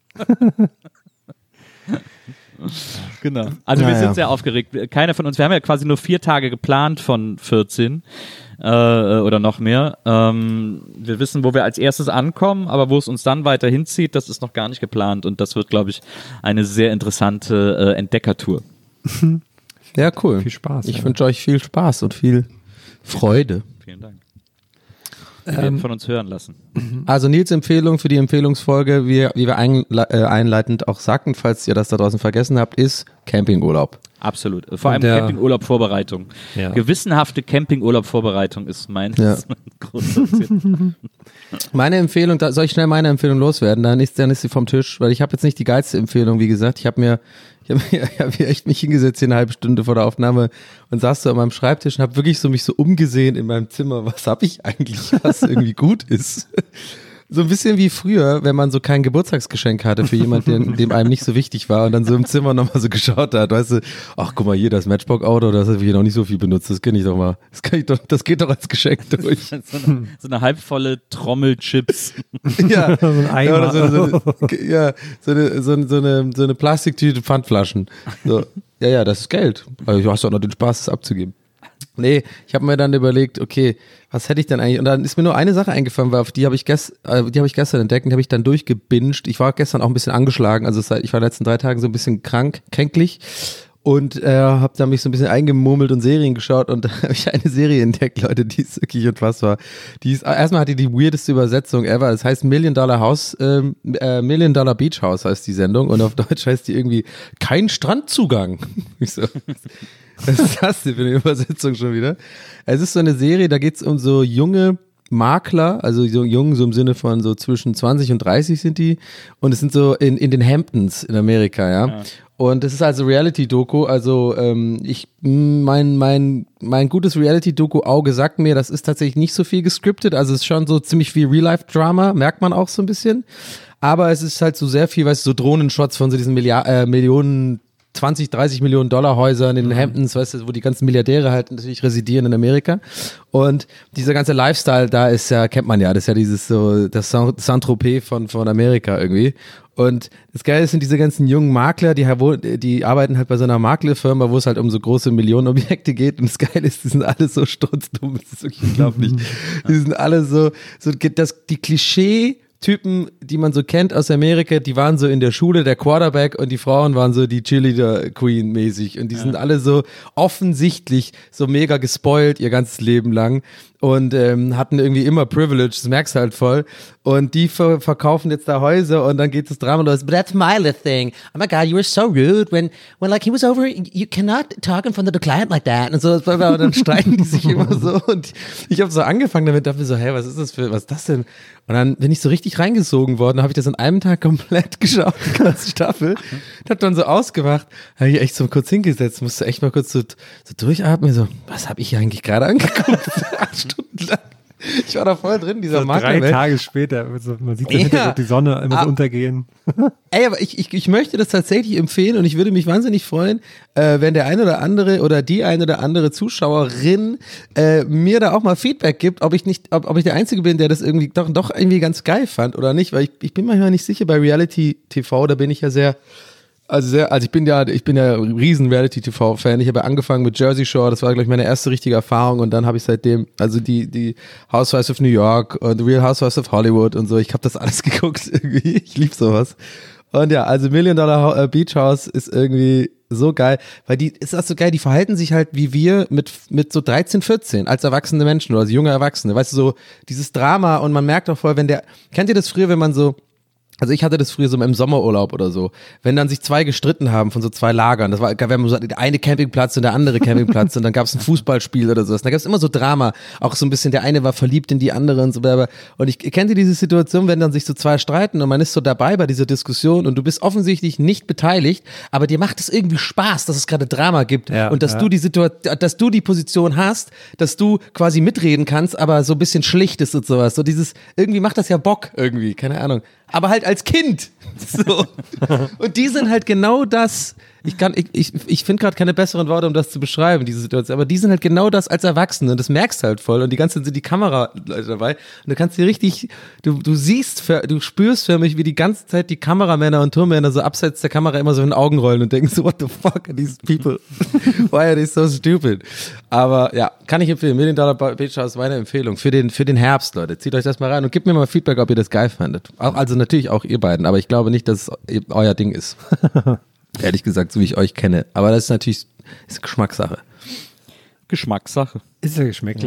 Genau. Also wir Ja, sind ja. sehr aufgeregt. Keiner von uns, wir haben ja quasi nur vier Tage geplant von vierzehn äh, oder noch mehr. Ähm, wir wissen, wo wir als erstes ankommen, aber wo es uns dann weiter hinzieht, das ist noch gar nicht geplant und das wird, glaube ich, eine sehr interessante äh, Entdeckertour. Ja, cool. Viel Spaß. Ich ja. wünsche euch viel Spaß und viel Freude. Vielen Dank. Wir werden von uns hören lassen. Also Nils Empfehlung für die Empfehlungsfolge, wie, wie wir ein, äh, einleitend auch sagten, falls ihr das da draußen vergessen habt, ist Campingurlaub. Absolut. Vor allem der- Campingurlaub-Vorbereitung. Ja. Gewissenhafte Campingurlaub-Vorbereitung ist mein, Ja. ist mein großes Ziel. Meine Empfehlung, da soll ich schnell meine Empfehlung loswerden, dann ist, dann ist sie vom Tisch, weil ich habe jetzt nicht die geilste Empfehlung, wie gesagt, ich habe mir, ich habe mir, ich hab mir echt mich hingesetzt hier eine halbe Stunde vor der Aufnahme und saß so an meinem Schreibtisch und habe wirklich so mich so umgesehen in meinem Zimmer, was habe ich eigentlich, was irgendwie gut ist. So ein bisschen wie früher, wenn man so kein Geburtstagsgeschenk hatte für jemanden, dem einem nicht so wichtig war und dann so im Zimmer nochmal so geschaut hat, weißt du, ach guck mal hier, das Matchbox-Auto, das habe ich noch nicht so viel benutzt, das kenne ich doch mal, das, kann ich doch, das geht doch als Geschenk durch. So eine, so eine halbvolle Trommel Chips. Ja, So ein Eimer. ja, oder so, so, eine- ja, so eine, so eine, so eine, so eine Plastiktüte Pfandflaschen. So. Ja, ja, das ist Geld. Also du hast doch noch den Spaß, das abzugeben. Nee, ich habe mir dann überlegt, okay, was hätte ich denn eigentlich? Und dann ist mir nur eine Sache eingefallen, weil auf die habe ich, gest, äh, die hab ich gestern entdeckt und die habe ich dann durchgebinged. Ich war gestern auch ein bisschen angeschlagen, also seit, ich war in den letzten drei Tagen so ein bisschen krank, kränklich und äh, habe da mich so ein bisschen eingemurmelt und Serien geschaut und da habe ich eine Serie entdeckt, Leute, die ist wirklich unfassbar. Die ist, erstmal hat die die weirdeste Übersetzung ever. Das heißt Million Dollar House, ähm, äh, Million Dollar Beach House heißt die Sendung und auf Deutsch heißt die irgendwie kein Strandzugang. Ich so, was ist das denn für eine Übersetzung schon wieder? Es ist so eine Serie, da geht's um so junge Makler, also so jung, so im Sinne von so zwischen zwanzig und dreißig sind die und es sind so in, in den Hamptons in Amerika, ja. ja. Und es ist also Reality-Doku, also ähm, ich, mein, mein, mein gutes Reality-Doku-Auge sagt mir, das ist tatsächlich nicht so viel gescriptet, also es ist schon so ziemlich viel Real-Life-Drama, merkt man auch so ein bisschen, aber es ist halt so sehr viel, weißt du, so Drohnenshots von so diesen Milliard, äh, Millionen zwanzig, dreißig Millionen Dollar Häusern in den Hamptons, weißt du, wo die ganzen Milliardäre halt natürlich residieren in Amerika. Und dieser ganze Lifestyle da ist ja, kennt man ja, das ist ja dieses so, das Saint-Tropez von, von Amerika irgendwie. Und das Geile sind diese ganzen jungen Makler, die, die arbeiten halt bei so einer Maklerfirma, wo es halt um so große Millionenobjekte geht. Und das Geile ist, die sind alle so sturzdumm, das ist wirklich unglaublich. Die sind alle so, so das, die Klischee, Typen, die man so kennt aus Amerika, die waren so in der Schule der Quarterback und die Frauen waren so die Cheerleader-Queen mäßig und die ja. sind alle so offensichtlich so mega gespoilt ihr ganzes Leben lang und ähm, hatten irgendwie immer Privilege, das merkst du halt voll und die ver- verkaufen jetzt da Häuser und dann geht das Drama los, but that's my little thing, oh my god, you were so rude when, when like he was over, you cannot talk in front of the client like that und so, und dann streiten die sich immer so und ich habe so angefangen damit, dachte mir so, hey, was ist das für, was ist das denn? Und dann bin ich so richtig reingesogen worden, habe ich das an einem Tag komplett geschaut, die ganze Staffel. Ich hab dann so ausgemacht, habe ich echt so kurz hingesetzt, musste echt mal kurz so, so durchatmen, so, was habe ich hier eigentlich gerade angeguckt? Acht Stunden lang. Ich war da voll drin, dieser so Maklerwelt. Drei Tage später, so, man sieht so Ja. hinterher die Sonne immer Ah. so untergehen. Ey, aber ich, ich, ich möchte das tatsächlich empfehlen und ich würde mich wahnsinnig freuen, äh, wenn der ein oder andere oder die ein oder andere Zuschauerin äh, mir da auch mal Feedback gibt, ob ich nicht, ob, ob ich der Einzige bin, der das irgendwie doch, doch irgendwie ganz geil fand oder nicht, weil ich, ich bin manchmal nicht sicher bei Reality-T V, da bin ich ja sehr Also sehr, also ich bin ja, ich bin ja ein riesen Reality-T V-Fan. Ich habe ja angefangen mit Jersey Shore, das war, glaube ich, meine erste richtige Erfahrung und dann habe ich seitdem, also die, die Housewives of New York und The Real Housewives of Hollywood und so, ich habe das alles geguckt irgendwie, ich liebe sowas. Und ja, also Million Dollar Beach House ist irgendwie so geil, weil die, ist das so geil, die verhalten sich halt wie wir mit, mit so dreizehn, vierzehn als erwachsene Menschen oder als junge Erwachsene, weißt du, so dieses Drama und man merkt auch voll, wenn der, kennt ihr das früher, wenn man so, also ich hatte das früher so im Sommerurlaub oder so, wenn dann sich zwei gestritten haben von so zwei Lagern, das war, wir haben so der eine Campingplatz und der andere Campingplatz und dann gab es ein Fußballspiel oder sowas, da gab es immer so Drama, auch so ein bisschen, der eine war verliebt in die andere und so weiter. Und ich kennt ihr diese Situation, wenn dann sich so zwei streiten und man ist so dabei bei dieser Diskussion und du bist offensichtlich nicht beteiligt, aber dir macht es irgendwie Spaß, dass es gerade Drama gibt Ja, und dass ja. du die Situation, dass du die Position hast, dass du quasi mitreden kannst, aber so ein bisschen schlicht ist und sowas, so dieses, irgendwie macht das ja Bock irgendwie, keine Ahnung. Aber halt als Kind. So. Und die sind halt genau das. Ich kann, ich, ich, ich finde gerade keine besseren Worte, um das zu beschreiben, diese Situation. Aber die sind halt genau das als Erwachsene. Und das merkst du halt voll. Und die ganze Zeit sind die Kameraleute dabei. Und du kannst dir richtig, du, du siehst, für, du spürst für mich, wie die ganze Zeit die Kameramänner und Tourmänner so abseits der Kamera immer so in den Augen rollen und denken so, what the fuck are these people? Why are they so stupid? Aber ja, kann ich empfehlen. Million Dollar Beach House ist meine Empfehlung. Für den, für den Herbst, Leute. Zieht euch das mal rein und gebt mir mal Feedback, ob ihr das geil fandet. Auch, also natürlich auch ihr beiden. Aber ich glaube nicht, dass es euer Ding ist. Ehrlich gesagt, so wie ich euch kenne. Aber das ist natürlich ist Geschmackssache. Geschmackssache. Ist ja Geschmäckle.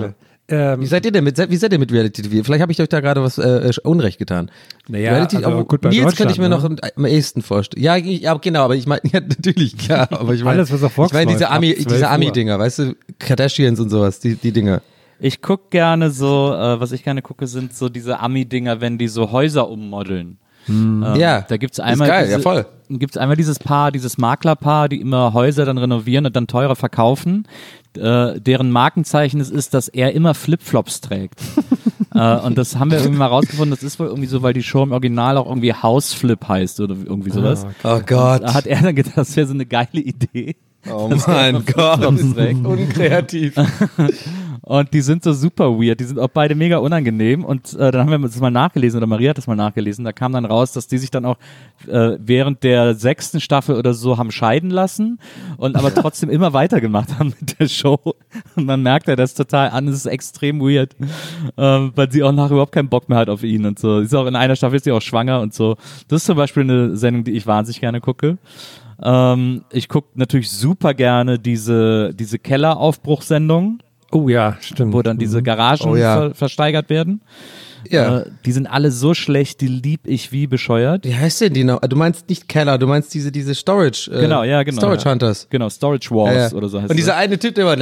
Ähm, Wie seid ihr denn mit, wie seid ihr mit Reality T V? Vielleicht habe ich euch da gerade was äh, Unrecht getan. Naja, Reality, also aber gut bei Nils könnte ich mir Deutschland, noch am ehesten vorstellen. Ja, ich, ja, genau, aber ich meine, ja, natürlich, klar, aber ich meine, Alles, was auf Fox ich meine diese läuft, Ami, ab zwölf diese Uhr. Ami-Dinger, weißt du, Kardashians und sowas, die, die Dinger. Ich guck gerne so, äh, was ich gerne gucke, sind so diese Ami-Dinger, wenn die so Häuser ummodeln. Ähm, Ja, da gibt's ist einmal geil, diese, ja, voll. gibt's einmal dieses Paar, dieses Maklerpaar, die immer Häuser dann renovieren und dann teurer verkaufen. Äh, deren Markenzeichen es ist, dass er immer Flipflops trägt. äh, und das haben wir irgendwie mal rausgefunden, das ist wohl irgendwie so, weil die Show im Original auch irgendwie Houseflip heißt oder irgendwie sowas. Oh Gott. Da hat er dann gedacht, das wäre so eine geile Idee. Oh mein Gott. Unkreativ. Und die sind so super weird, die sind auch beide mega unangenehm und äh, dann haben wir das mal nachgelesen oder Maria hat das mal nachgelesen, da kam dann raus, dass die sich dann auch äh, während der sechsten Staffel oder so haben scheiden lassen und aber trotzdem immer weitergemacht haben mit der Show und man merkt ja das total an, es ist extrem weird, ähm, weil sie auch nachher überhaupt keinen Bock mehr hat auf ihn und so. Sie ist auch in einer Staffel ist sie auch schwanger und so. Das ist zum Beispiel eine Sendung, die ich wahnsinnig gerne gucke. Ähm, ich gucke natürlich super gerne diese, diese Kelleraufbruchsendung. Oh ja, stimmt. Wo dann diese Garagen Oh ja. ver versteigert werden. Ja. Äh, die sind alle so schlecht, die lieb ich wie bescheuert. Wie heißt denn die noch? Du meinst nicht Keller, du meinst diese, diese Storage. Äh, Genau, ja, genau. Storage ja. Hunters. Genau, Storage Wars Ja, ja. oder so heißt Und dieser das. eine Typ, der immer,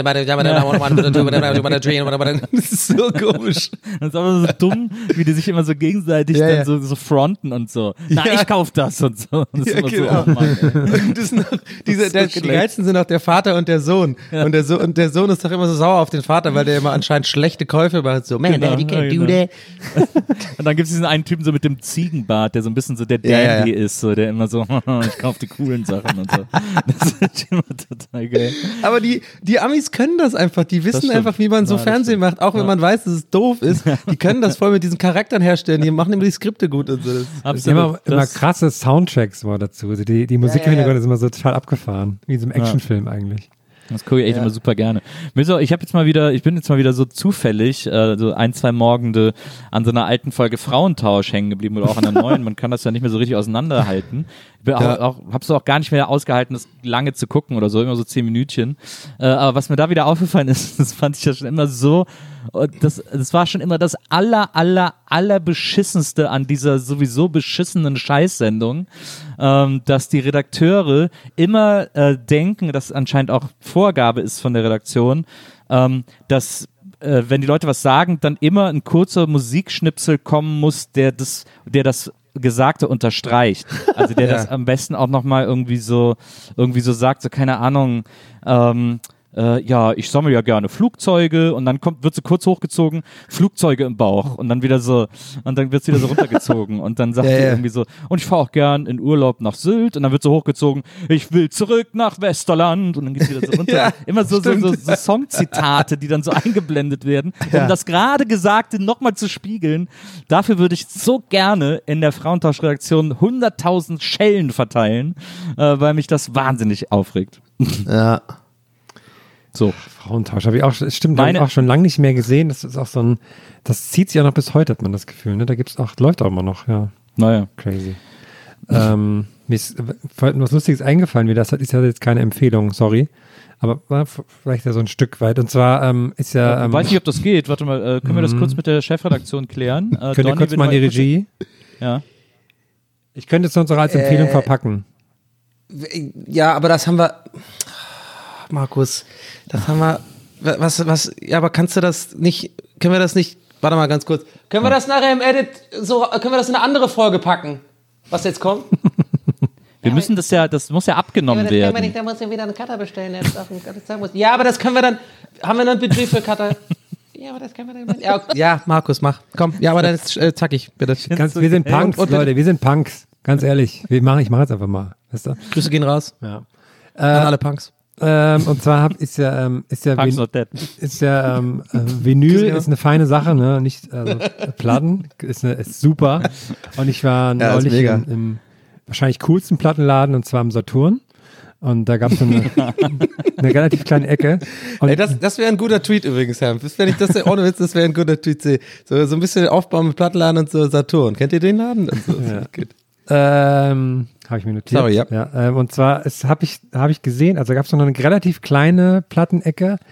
das ist so komisch. Das ist aber so dumm, wie die sich immer so gegenseitig Ja, dann ja. So, so fronten und so. Na, Ja. ich kauf das und so. Das ist Ja, immer genau. so, oh Mann, ey. Und das sind noch, diese, ist so der, die schlecht. geilsten sind auch der Vater und der Sohn. Und, der so und der Sohn ist doch immer so sauer auf den Vater, weil der immer anscheinend schlechte Käufe macht. So, man, Genau, Daddy can't ja, do genau. that. Und dann gibt es diesen einen Typen so mit dem Ziegenbart, der so ein bisschen so der Ja, ja, Dandy ja. ist, so, der immer so, ich kauf die coolen Sachen und so. Das ist immer total geil. Aber die, die Amis können das einfach. Die wissen stimmt. einfach, wie man so Ja, das Fernsehen macht, auch wenn man weiß, dass es doof ist. Die können das voll mit diesen Charakteren herstellen. Die machen immer die Skripte gut und so. Das, Die Absolut. haben immer, immer Das- krasse Soundtracks war dazu. Also die, die Musik Ja, ja, im Hintergrund ja. ist immer so total abgefahren. Wie in so einem Actionfilm eigentlich. Das gucke ich echt immer super gerne. Mir ist auch- Ich habe jetzt mal wieder, ich bin jetzt mal wieder so zufällig, äh, so ein, zwei Morgende an so einer alten Folge Frauentausch hängen geblieben oder auch an der neuen. Man kann das ja nicht mehr so richtig auseinanderhalten. Ich bin Ja. auch, auch, hab's auch gar nicht mehr ausgehalten, das lange zu gucken oder so, immer so zehn Minütchen. Äh, aber was mir da wieder aufgefallen ist, das fand ich ja schon immer so, und das, das war schon immer das aller, aller, aller beschissenste an dieser sowieso beschissenen Scheißsendung, ähm, dass die Redakteure immer äh, denken, dass anscheinend auch Vorgabe ist von der Redaktion, ähm, dass äh, wenn die Leute was sagen, dann immer ein kurzer Musikschnipsel kommen muss, der das, der das Gesagte unterstreicht. Also der Ja. das am besten auch nochmal irgendwie so, irgendwie so sagt, so keine Ahnung, ähm, äh, ja, ich sammle ja gerne Flugzeuge und dann kommt, wird so kurz hochgezogen, Flugzeuge im Bauch und dann wieder so, und dann wird es wieder so runtergezogen und dann sagt Ja, sie ja. irgendwie so, und ich fahre auch gern in Urlaub nach Sylt und dann wird so hochgezogen, ich will zurück nach Westerland und dann geht's wieder so runter. Ja, Immer so, so, so, stimmt. so Songzitate, die dann so eingeblendet werden, um Ja. das gerade Gesagte nochmal zu spiegeln. Dafür würde ich so gerne in der Frauentauschredaktion hunderttausend Schellen verteilen, äh, weil mich das wahnsinnig aufregt. ja. So. Frauentausch habe ich auch, es stimmt, habe ich Meine- auch schon lange nicht mehr gesehen. Das ist auch so ein, das zieht sich ja noch bis heute, hat man das Gefühl. Ne? Da gibt's auch, läuft auch immer noch, ja. Naja. Crazy. ähm, mir ist äh, vorhin was Lustiges eingefallen, wie das hat, ist ja jetzt keine Empfehlung, sorry. Aber war f- vielleicht ja so ein Stück weit. Und zwar ähm, ist ja. Ähm, Weiß nicht, ob das geht. Warte mal, äh, können wir das kurz mit der Chefredaktion klären? Äh, könnt ihr Donny, kurz wenn mal in die du Regie? Ja. Ich könnte es sonst auch als Empfehlung verpacken. Ja, aber das haben wir. Markus, das haben wir. Was, was, ja, aber kannst du das nicht, können wir das nicht, warte mal ganz kurz, können wir das nachher im Edit, so, können wir das in eine andere Folge packen, was jetzt kommt? Wir müssen das ja, das muss ja abgenommen werden. Da muss ich wieder einen Cutter bestellen. Der auf den Cutter muss. Ja, aber das können wir dann, haben wir noch ein Budget für Cutter? Ja, aber das können wir dann. Ja, okay. Ja, Markus, mach, komm, ja, aber dann ist, äh, zackig, bitte. Ganz, wir sind Punks, und- Leute, wir sind Punks. Ganz ehrlich. Wir machen, ich mache jetzt einfach mal. Weißt du? Grüße gehen raus Ja. an alle Punks. Ähm, und zwar hab, ist ja, ähm, ist ja, Punks Vin- not dead. ist ja ähm, äh, Vinyl ist eine feine Sache, ne? Nicht also, Platten ist, eine, ist super. Und ich war Ja, ist neulich mega. im, im wahrscheinlich coolsten Plattenladen und zwar im Saturn. Und da gab es eine, eine relativ kleine Ecke. Und Ey, das, das wäre ein guter Tweet übrigens, Herr. Das, wenn ich das ohne Witz, das wäre ein guter Tweet sehe. So, so ein bisschen Aufbau mit Plattenladen und so Saturn. Kennt ihr den Laden? Und so. Ja. Gut. Ähm, habe ich mir notiert. Sorry, ja. ja ähm, und zwar habe ich, hab ich gesehen, also gab es noch eine relativ kleine Plattenecke,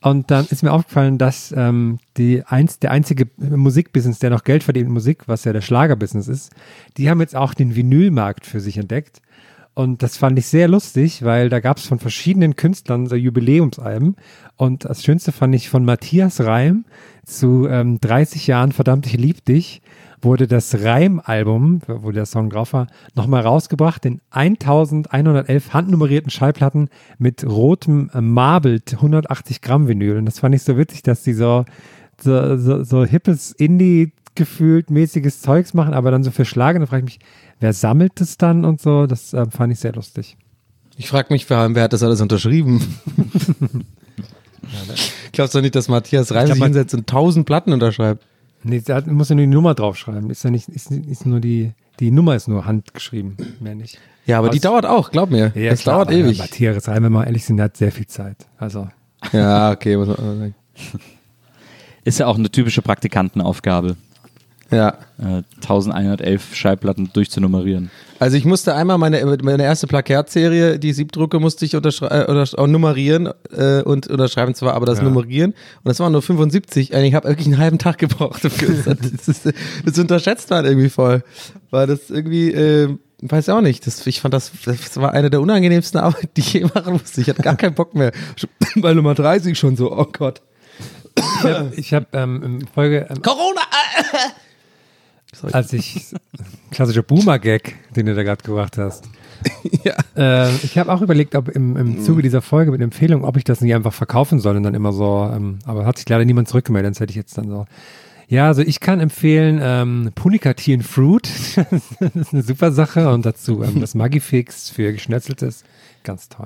Und dann ist mir aufgefallen, dass ähm, die eins, der einzige Musikbusiness, der noch Geld verdient mit Musik, was ja der Schlagerbusiness ist, die haben jetzt auch den Vinylmarkt für sich entdeckt. Und das fand ich sehr lustig, weil da gab es von verschiedenen Künstlern so Jubiläumsalben. Und das Schönste fand ich von Matthias Reim zu ähm, dreißig Jahren Verdammt, ich lieb dich, wurde das Reim-Album, wo der Song drauf war, nochmal rausgebracht in elfhundertelf handnummerierten Schallplatten mit rotem äh, Marbled hundertachtzig Gramm Vinyl. Und das fand ich so witzig, dass die so, so, so, so hippes Indie gefühlt mäßiges Zeugs machen, aber dann so für Schlager. Da frage ich mich, wer sammelt das dann und so? Das äh, fand ich sehr lustig. Ich frage mich vor allem, wer hat das alles unterschrieben? Glaubst du nicht, dass Matthias Reim sich hinsetzt und tausend Platten unterschreibt? Nee, da muss ja nur die Nummer draufschreiben. Ist ja nicht, ist, ist nur die, die Nummer ist nur handgeschrieben, mehr nicht. Ja, aber Aus, die dauert auch, glaub mir. Ja, das klar, dauert ewig. Ja, Matthias Reim, wenn wir mal ehrlich sind, der hat sehr viel Zeit. Also. Ja, okay, muss man sagen. Ist ja auch eine typische Praktikantenaufgabe. Ja. Äh, elfhundertelf Schallplatten durchzunummerieren. Also ich musste einmal meine, meine erste Plakatserie, die Siebdrucke, musste ich unterschrei- äh, oder, nummerieren äh, und unterschreiben zwar, aber das Ja. Nummerieren. Und das waren nur fünfundsiebzig. Ich habe wirklich einen halben Tag gebraucht dafür. Das, ist, das unterschätzt man irgendwie voll. Weil das irgendwie, äh, weiß auch nicht, das, ich fand das, das war eine der unangenehmsten Arbeiten, die ich je machen musste. Ich hatte gar keinen Bock mehr. Bei Nummer dreißig schon so, oh Gott. Ich habe ich hab, ähm, in Folge, ähm, Corona! als ich, klassischer Boomer-Gag, den du da gerade gebracht hast. Ja. Äh, ich habe auch überlegt, ob im, im Zuge dieser Folge mit Empfehlungen, ob ich das nicht einfach verkaufen soll und dann immer so, ähm, aber hat sich leider niemand zurückgemeldet, sonst hätte ich jetzt dann so. Ja, also ich kann empfehlen ähm, Punica Tea and Fruit, das ist eine super Sache und dazu ähm, das Magifix für Geschnetzeltes, ganz toll.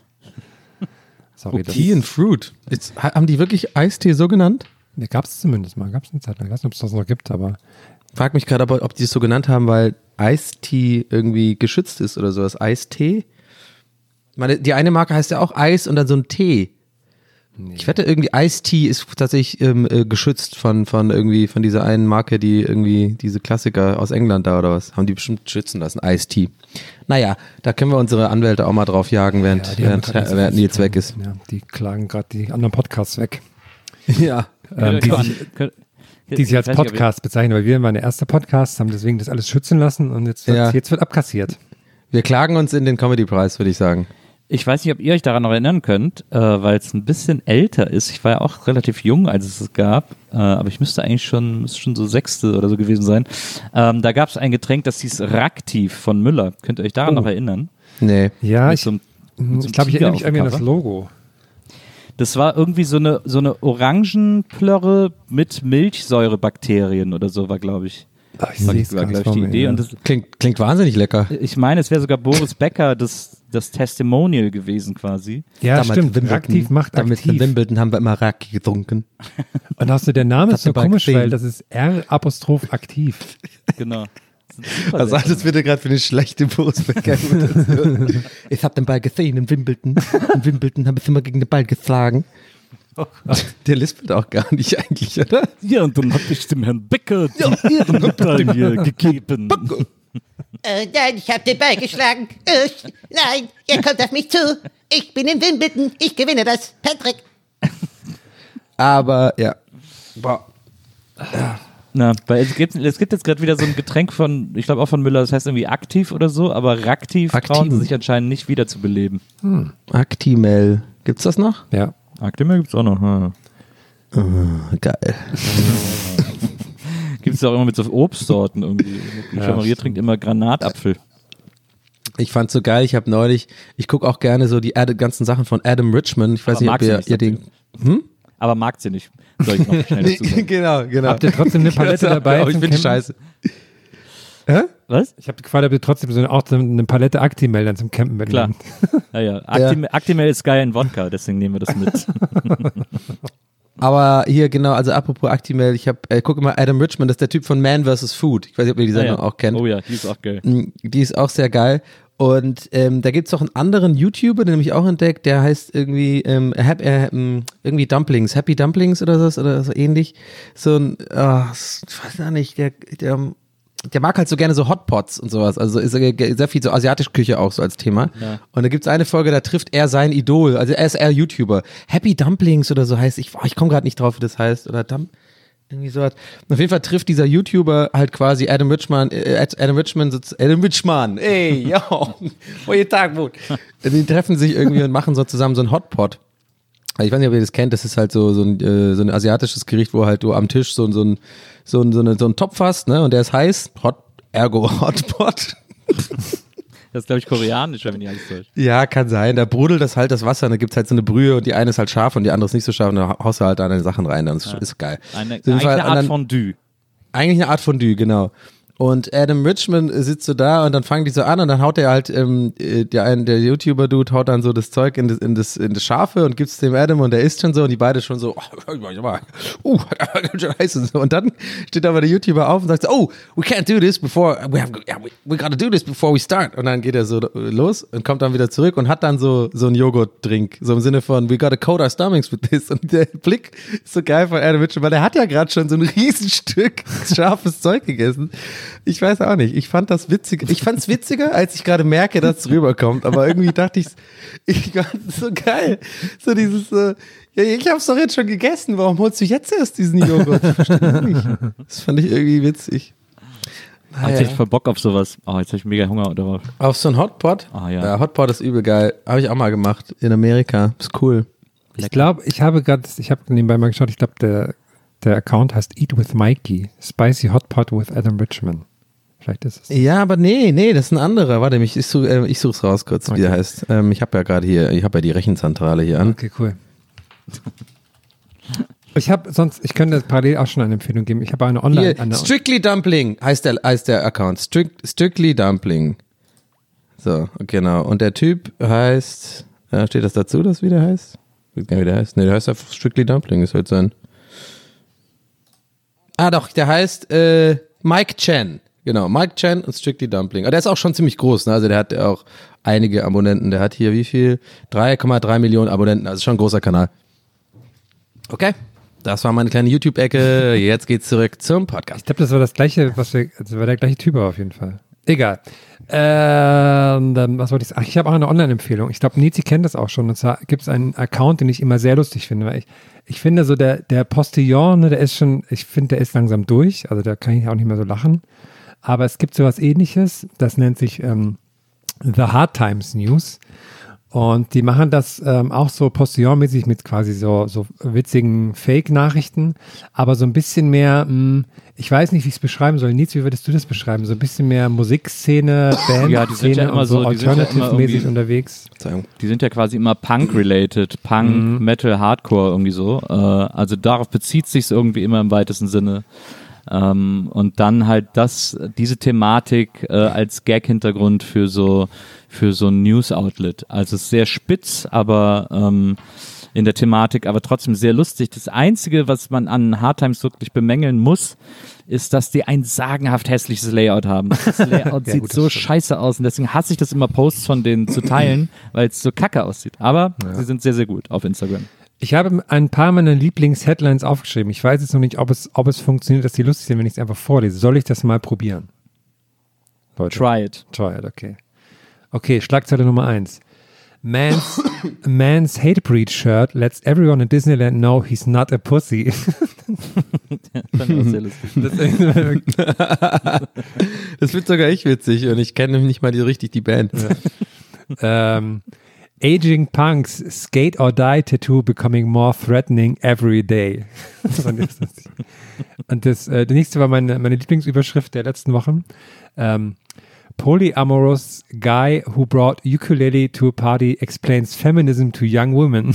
Sorry, das Tea and Fruit. Jetzt, haben die wirklich Eistee so genannt? ja, gab es zumindest mal, gab es eine Zeit lang, ich weiß nicht, ob es das noch gibt, aber Frag mich gerade, ob, ob die es so genannt haben, weil Eistee irgendwie geschützt ist oder sowas. Eistee? Ich meine, die eine Marke heißt ja auch Eis und dann so ein Tee. Nee. Ich wette, irgendwie Eistee ist tatsächlich ähm, äh, geschützt von, von irgendwie, von dieser einen Marke, die irgendwie, diese Klassiker aus England da oder was, haben die bestimmt schützen lassen. Eistee. Naja, da können wir unsere Anwälte auch mal drauf jagen, während, ja, die, während, während, während Nils weg ist. Ja, die klagen gerade die anderen Podcasts weg. Ja. Ähm, die, sich, die sich als Podcast bezeichnen, weil wir waren der erste Podcast, haben deswegen das alles schützen lassen und jetzt wird, Ja. jetzt wird abkassiert. Wir klagen uns in den Comedy-Preis, würde ich sagen. Ich weiß nicht, ob ihr euch daran noch erinnern könnt, äh, weil es ein bisschen älter ist. Ich war ja auch relativ jung, als es es gab, äh, aber ich müsste eigentlich schon, müsste schon so Sechste oder so gewesen sein. Ähm, da gab es ein Getränk, das hieß Raktiv von Müller. Könnt ihr euch daran Oh. noch erinnern? Nee. Ja, Mit ich, so einem- mit so einem ich glaube, ich Tiger erinnere mich auf dem irgendwie an das Cover. Logo. Das war irgendwie so eine, so eine Orangenplörre mit Milchsäurebakterien oder so, war, glaube ich. Ach, ich war, sehe es war, gar nicht glaub ich, vor die mir, Idee. ja. Und das, Klingt, klingt wahnsinnig lecker. ich meine, es wäre sogar Boris Becker das, das Testimonial gewesen quasi. Ja, Damals stimmt. Wimbledon- Aktiv macht Damit in aktiv. Wimbledon haben wir immer Raki getrunken. Und hast du, der Name ist Habt so ihr bald komisch, gesehen? weil das ist R-Apostroph aktiv. Genau. Das ist super Was lecker. haltest bitte gerade für eine schlechte Berufsbekanntheit? Ich hab den Ball gesehen in Wimbledon. In Wimbledon habe ich immer gegen den Ball geschlagen. Der lispelt auch gar nicht eigentlich, oder? Ja, und dann habe ich dem Herrn Becker die Ehrenmedaille gegeben. Äh, nein, ich habe den Ball geschlagen. Äh, nein, er kommt auf mich zu. Ich bin in Wimbledon. Ich gewinne das. Patrick. Aber ja. Boah. Na, weil es gibt, es gibt jetzt gerade wieder so ein Getränk von, ich glaube auch von Müller, das heißt irgendwie Aktiv oder so, aber Raktiv Aktiv. trauen sie sich anscheinend nicht wieder zu beleben. Actimel. Gibt's das noch? Ja. Actimel gibt's auch noch. Ja. Oh, geil. Gibt es auch immer mit so Obstsorten irgendwie. Ja, Maria trinkt immer Granatapfel. Ich fand's so geil. Ich habe neulich, ich gucke auch gerne so die Ad- ganzen Sachen von Adam Richman. Ich weiß Aber nicht, mag ob sie ihr, nicht, ihr sagt den. sie. Hm? Aber mag sie nicht. Soll ich noch schnell dazu sagen. genau, genau. Habt ihr trotzdem eine Palette dabei? Ich zum finde Campen? scheiße. Hä? Was? Ich habe gefragt, ob ihr trotzdem so eine, auch so eine Palette Actimel dann zum Campen Klar. mitnehmt. Ja, ja. Actimel, Actimel ist geil in Wodka, deswegen nehmen wir das mit. Aber hier genau, also apropos Actimel, ich habe, äh, guck mal, Adam Richman, das ist der Typ von Man versus. Food. Ich weiß nicht, ob ihr die Ah, Sendung ja. auch kennt. Oh ja, die ist auch geil. Mm, Die ist auch sehr geil. Und ähm, da gibt's auch einen anderen YouTuber, den habe ich auch entdeckt, der heißt irgendwie ähm, hap, äh, ähm, irgendwie Dumplings, Happy Dumplings oder so oder so ähnlich. So ein, oh, ich weiß gar nicht, der, der der mag halt so gerne so Hotpots und sowas. Also ist er sehr viel so asiatische Küche auch so als Thema. Ja. Und da gibt's eine Folge, da trifft er sein Idol. Also er ist eher YouTuber. Happy Dumplings oder so heißt. Ich, ich komme gerade nicht drauf, wie das heißt. Oder Dump, irgendwie sowas. Auf jeden Fall trifft dieser YouTuber halt quasi Adam Richman, äh, Adam Richman, Adam Richman. Ey, yo, wo ihr Tag wohnt. Die treffen sich irgendwie und machen so zusammen so einen Hotpot. Ich weiß nicht, ob ihr das kennt, das ist halt so, so, ein, äh, so ein asiatisches Gericht, wo halt du am Tisch so, so, ein, so, ein, so, eine, so einen Topf hast, ne? Und der ist heiß, Hot, ergo Hotpot. Das ist, glaube ich, koreanisch, wenn ich alles täusche. Ja, kann sein. Da brodelt das halt das Wasser und da gibt's halt so eine Brühe und die eine ist halt scharf und die andere ist nicht so scharf und da haust du halt deine Sachen rein, dann ist, ja. ist geil. Eine, eigentlich Fall, eine Art dann, Fondue. Eigentlich eine Art Fondue, genau. Und Adam Richman sitzt so da und dann fangen die so an und dann haut er halt, ähm, der, der YouTuber-Dude haut dann so das Zeug in das, in das, in das Scharfe und gibt's dem Adam und der isst schon so und die beide schon so, oh, uh, ganz schön heiß und so. Und dann steht aber der YouTuber auf und sagt so, oh, we can't do this before, we have, we gotta do this before we start. Und dann geht er so los und kommt dann wieder zurück und hat dann so, so einen Joghurt-Drink, so im Sinne von, we gotta coat our stomachs with this. Und der Blick ist so geil von Adam Richman, weil der hat ja gerade schon so ein Riesenstück scharfes Zeug gegessen. Ich weiß auch nicht. Ich fand das witzig. Ich fand es witziger, als ich gerade merke, dass es rüberkommt. Aber irgendwie dachte ich, ich fand es so geil. So dieses, äh, ja, ich hab's doch jetzt schon gegessen. Warum holst du jetzt erst diesen Joghurt? Verstehe ich nicht. Das fand ich irgendwie witzig. Naja. Hab ich voll Bock auf sowas. Oh, jetzt hab ich mega Hunger oder was? Auf so einen Hotpot? Ah, ja. Ja, Hotpot ist übel geil. Habe ich auch mal gemacht in Amerika. Ist cool. Ich glaube, ich habe gerade, ich habe nebenbei mal geschaut, ich glaube, der, der Account heißt Eat with Mikey. Spicy Hot Pot with Adam Richman. Vielleicht ist es. Ja, aber nee, nee, das ist ein anderer. Warte, ich, ich, such, äh, ich such's raus kurz, okay. Wie der heißt. Ähm, ich habe ja gerade hier, ich habe ja die Rechenzentrale hier an. Okay, cool. Ich habe sonst, ich könnte parallel auch schon eine Empfehlung geben. Ich habe eine Online. Hier, eine Strictly Dumpling heißt der, heißt der Account. Strict, Strictly Dumpling. So, genau. Und der Typ heißt, ja, steht das dazu, dass wie der heißt? Ich weiß gar nicht, wie der heißt. Nee, der heißt einfach Strictly Dumpling, ist halt sein. Ah, doch, der heißt äh, Mike Chen. Genau, Mike Chen und Strictly Dumpling. Aber der ist auch schon ziemlich groß, ne? Also der hat auch einige Abonnenten. Der hat hier wie viel? drei Komma drei Millionen Abonnenten. Also schon ein großer Kanal. Okay, das war meine kleine YouTube-Ecke. Jetzt geht's zurück zum Podcast. Ich glaube, das war das gleiche, was wir, das war der gleiche Typ auf jeden Fall. Egal. Ähm, dann, was wollte ich sagen? Ach, ich habe auch eine Online-Empfehlung. Ich glaube, Nizi kennt das auch schon. Und zwar gibt es einen Account, den ich immer sehr lustig finde. Weil ich, ich finde so, der, der Postillon, ne, der ist schon, ich finde, der ist langsam durch. Also da kann ich auch nicht mehr so lachen. Aber es gibt sowas Ähnliches, das nennt sich ähm, The Hard Times News. Und die machen das ähm, auch so Postillon-mäßig mit quasi so, so witzigen Fake-Nachrichten, aber so ein bisschen mehr, mh, ich weiß nicht, wie ich es beschreiben soll. Nils, wie würdest du das beschreiben? So ein bisschen mehr Musikszene, Bandszene ja, die sind ja immer und so, so alternative-mäßig ja unterwegs. Die sind ja quasi immer Punk-related, Punk, mhm. Metal, Hardcore irgendwie so. Äh, also darauf bezieht sich irgendwie immer im weitesten Sinne. Ähm, und dann halt das, diese Thematik äh, als Gag-Hintergrund für so für so ein News-Outlet. Also es ist sehr spitz, aber ähm, in der Thematik, aber trotzdem sehr lustig. Das Einzige, was man an Hard Times wirklich bemängeln muss, ist, dass die ein sagenhaft hässliches Layout haben. Das Layout ja, sieht gut, so scheiße aus und deswegen hasse ich das immer, Posts von denen zu teilen, weil es so kacke aussieht. Aber ja. sie sind sehr, sehr gut auf Instagram. Ich habe ein paar meiner Lieblings-Headlines aufgeschrieben. Ich weiß jetzt noch nicht, ob es, ob es funktioniert, dass die lustig sind, wenn ich es einfach vorlese. Soll ich das mal probieren? Leute. Try it. Try it, okay. Okay, Schlagzeile Nummer eins. Man's, man's hate breed shirt lets everyone in Disneyland know he's not a pussy. Das fand ich auch sehr lustig. Das, das wird sogar ich witzig und ich kenne nicht mal die, richtig die Band. Ja. ähm, Aging Punks Skate or Die Tattoo becoming more threatening every day. Und das, äh, der nächste war meine, meine Lieblingsüberschrift der letzten Wochen. Ähm, Polyamorous guy who brought ukulele to a party explains feminism to young women.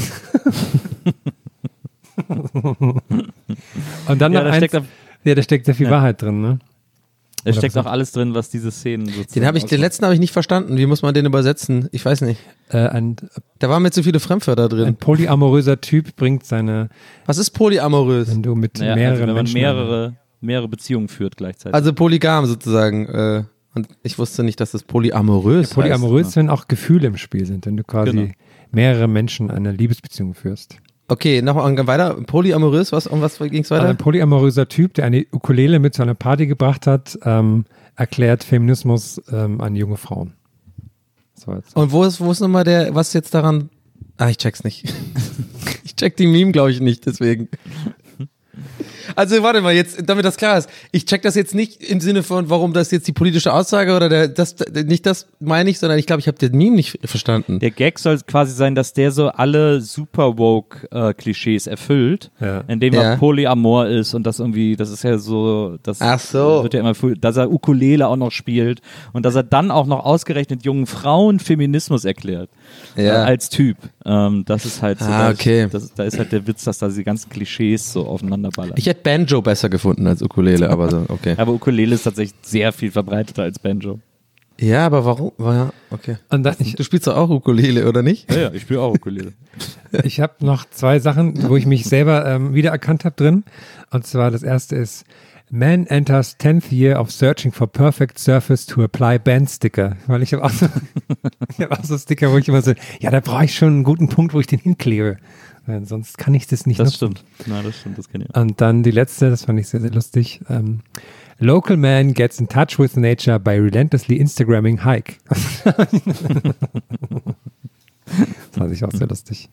Und dann ja, noch da eins, steckt auf, ja, da steckt sehr viel ja. Wahrheit drin, ne? Es steckt auch alles drin, was diese Szenen sozusagen. Den habe ich, den letzten habe ich nicht verstanden. Wie muss man den übersetzen? Ich weiß nicht. Äh, ein, da waren mir zu viele Fremdwörter drin. Ein polyamoröser Typ bringt seine. Was ist polyamorös? Wenn du mit naja, mehreren also wenn man Menschen mehrere, mehrere Beziehungen führt gleichzeitig. Also polygam sozusagen. Äh, und ich wusste nicht, dass das polyamorös ja, polyamorös, heißt. wenn auch Gefühle im Spiel sind, wenn du quasi genau. mehrere Menschen eine Liebesbeziehung führst. Okay, nochmal weiter. Polyamorös, was, um was ging es weiter? Ein polyamoröser Typ, der eine Ukulele mit zu einer Party gebracht hat, ähm, erklärt Feminismus ähm, an junge Frauen. So jetzt. Und wo ist, wo ist nochmal der, was jetzt daran? Ah, ich check's nicht. Ich check die Meme, glaube ich, nicht, deswegen. Also warte mal, jetzt, damit das klar ist, ich check das jetzt nicht im Sinne von, warum das jetzt die politische Aussage oder der, das, nicht das meine ich, sondern ich glaube, ich habe den Meme nicht verstanden. Der Gag soll quasi sein, dass der so alle super woke äh, Klischees erfüllt, Ja. indem Ja. er Polyamor ist und das irgendwie, das ist ja so, das Ach so. wird ja immer, dass er Ukulele auch noch spielt und dass er dann auch noch ausgerechnet jungen Frauen Feminismus erklärt. Ja. Äh, als Typ. Ähm, das ist halt so, Ah, das, okay. das, da ist halt der Witz, dass da die ganzen Klischees so aufeinander ballern. Ich hätte Banjo besser gefunden als Ukulele, aber so, okay. Aber Ukulele ist tatsächlich sehr viel verbreiteter als Banjo. Ja, aber warum? Ja, okay. Und dann, ich Du spielst doch auch Ukulele, oder nicht? Ja, ja, ich spiele auch Ukulele. ich habe noch zwei Sachen, wo ich mich selber ähm, wiedererkannt habe drin. Und zwar das erste ist, Man enters tenth year of searching for perfect surface to apply band sticker. Weil ich habe auch, so, ich hab auch so Sticker, wo ich immer so, ja, da brauche ich schon einen guten Punkt, wo ich den hinklebe. Weil sonst kann ich das nicht Das nutzen. stimmt. Na, das stimmt, das kenne ich. Und dann die letzte, das fand ich sehr, sehr lustig. Ähm, Local man gets in touch with nature by relentlessly Instagramming hike. Das fand ich auch sehr lustig.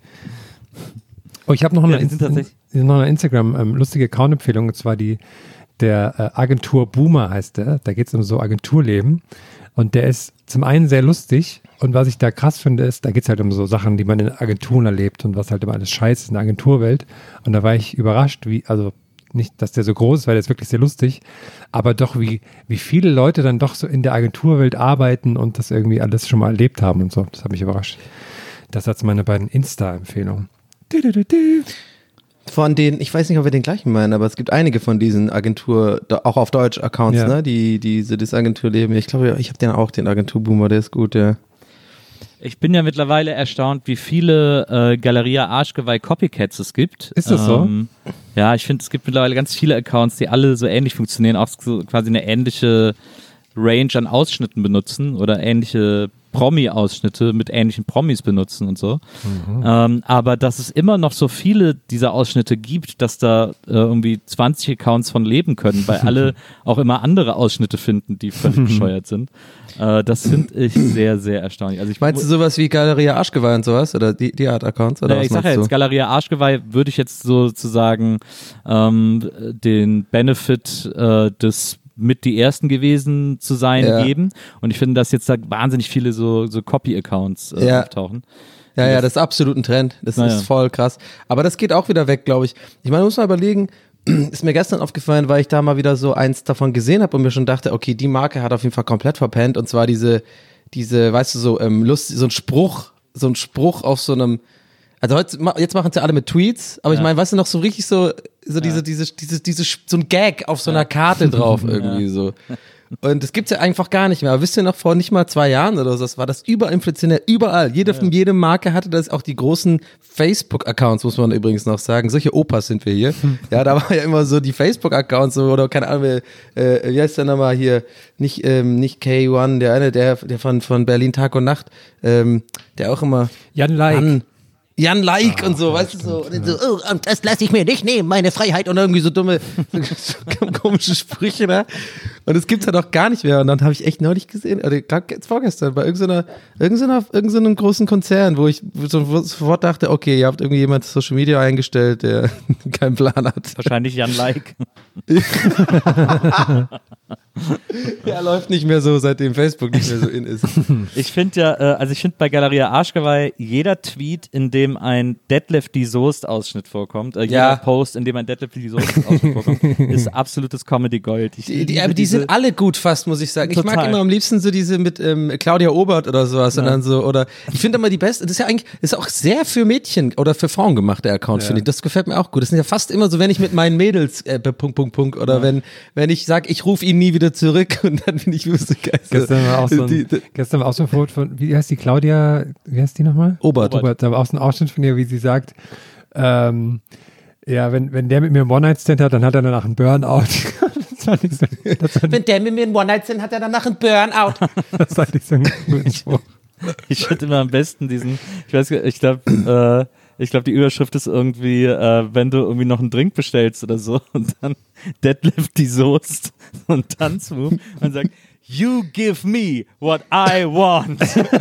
Oh, ich habe noch eine, Ja, die sind tatsächlich- In, noch eine Instagram ähm, lustige Account-Empfehlung, und zwar die der äh, Agentur Boomer heißt der. Da geht es um so Agenturleben. Und der ist zum einen sehr lustig. Und was ich da krass finde, ist, da geht es halt um so Sachen, die man in Agenturen erlebt und was halt immer alles scheiße ist in der Agenturwelt. Und da war ich überrascht, wie, also nicht, dass der so groß ist, weil der ist wirklich sehr lustig, aber doch, wie, wie viele Leute dann doch so in der Agenturwelt arbeiten und das irgendwie alles schon mal erlebt haben und so. Das hat mich überrascht. Das sind meine beiden Insta-Empfehlungen. Du, du, du, du. Von den, ich weiß nicht, ob wir den gleichen meinen, aber es gibt einige von diesen Agentur, da- auch auf Deutsch Accounts, Ja. ne, die, die so das Agenturleben. Ich glaube, ich habe den auch, den Agenturboomer, der ist gut, ja. Ich bin ja mittlerweile erstaunt, wie viele äh, Galeria Arschgeweih Copycats es gibt. Ist das so? Ähm, ja, ich finde, es gibt mittlerweile ganz viele Accounts, die alle so ähnlich funktionieren, auch so quasi eine ähnliche Range an Ausschnitten benutzen oder ähnliche Promi-Ausschnitte mit ähnlichen Promis benutzen und so. Mhm. Ähm, aber dass es immer noch so viele dieser Ausschnitte gibt, dass da äh, irgendwie zwanzig Accounts von leben können, weil alle auch immer andere Ausschnitte finden, die völlig bescheuert sind. Äh, das finde ich sehr, sehr erstaunlich. Also ich Meinst du sowas wie Galeria Arschgeweih und sowas? Oder die, die Art Accounts? Oder Ja, was ich sage ja meinst jetzt, du? Galeria Arschgeweih würde ich jetzt sozusagen ähm, den Benefit äh, des mit die Ersten gewesen zu sein Ja. geben. Und ich finde, dass jetzt da wahnsinnig viele so, so Copy-Accounts äh, Ja. auftauchen. Ja, ja, das ist absolut ein Trend. Das Naja. ist voll krass. Aber das geht auch wieder weg, glaube ich. Ich meine, muss mal überlegen, ist mir gestern aufgefallen, weil ich da mal wieder so eins davon gesehen habe und mir schon dachte, okay, die Marke hat auf jeden Fall komplett verpennt. Und zwar diese, diese, weißt du, so ähm, Lust, so ein Spruch, so ein Spruch auf so einem, also heute, jetzt machen es ja alle mit Tweets, aber ich Ja. meine, weißt du, noch so richtig so, so diese, diese, diese, diese, so ein Gag auf so einer Karte drauf irgendwie so. Und das gibt's ja einfach gar nicht mehr. Aber wisst ihr noch, vor nicht mal zwei Jahren oder so, das war das überinflationär, überall. Jede, ja. jede Marke hatte das, auch die großen Facebook-Accounts, muss man übrigens noch sagen. Solche Opas sind wir hier. Ja, da war ja immer so die Facebook-Accounts so, oder keine Ahnung, äh, wie heißt der nochmal hier? Nicht, ähm, nicht K eins, der eine, der, der von, von Berlin Tag und Nacht, ähm, der auch immer. Jan Like. Jan, Jan Like ah, und so, weißt du, so, und so, oh, und das lasse ich mir nicht nehmen, meine Freiheit. und irgendwie so dumme, so komische Sprüche da. Und das gibt's ja doch gar nicht mehr. Und dann habe ich echt neulich gesehen, oder ich glaube jetzt vorgestern, bei irgendeiner, irgendeiner, irgendeinem großen Konzern, wo ich sofort dachte, okay, ihr habt irgendwie jemand Social Media eingestellt, der keinen Plan hat. Wahrscheinlich Jan Like. Ja, läuft nicht mehr so, seitdem Facebook nicht mehr so in ist. Ich finde ja, äh, also ich finde bei Galeria Arschgeweih jeder Tweet, in dem ein Deadlift die Soest-Ausschnitt vorkommt, äh, jeder Ja. Post, in dem ein Deadlift die Soest-Ausschnitt vorkommt, ist absolutes Comedy-Gold. Ich Die, die, liebe aber die diese- sind alle gut fast, muss ich sagen. Ich mag Total. immer am liebsten so diese mit ähm, Claudia Obert oder sowas. Und Ja. dann so, oder ich finde immer die besten, das ist ja eigentlich, das ist auch sehr für Mädchen oder für Frauen gemacht, der Account, finde ich. Das gefällt mir auch gut. Das sind ja fast immer so, wenn ich mit meinen Mädels, äh, Punkt, Punkt, Punkt, oder wenn, wenn ich sage, ich rufe ihn nie wieder zurück und dann bin ich so geil. Gestern war auch so Die- ein, die- gestern war auch so ein Foto von, wie heißt die Claudia, wie heißt die nochmal? Obert. Obert. Da war auch so ein Ausschnitt von ihr, wie sie sagt, ähm, ja, wenn, wenn der mit mir einen One-Night-Stand hat, dann hat er danach einen Burnout. Das fand ich so, das fand, Wenn der mit mir einen One-Night-Stand hat, er danach einen Burnout. das fand ich so einen guten Spruch. Ich finde immer am besten diesen, ich weiß gar- ich glaube, äh, ich glaube, die Überschrift ist irgendwie, äh, wenn du irgendwie noch einen Drink bestellst oder so und dann Deadlift die Soest und Tanzmove und sagt, you give me what I want. Das ist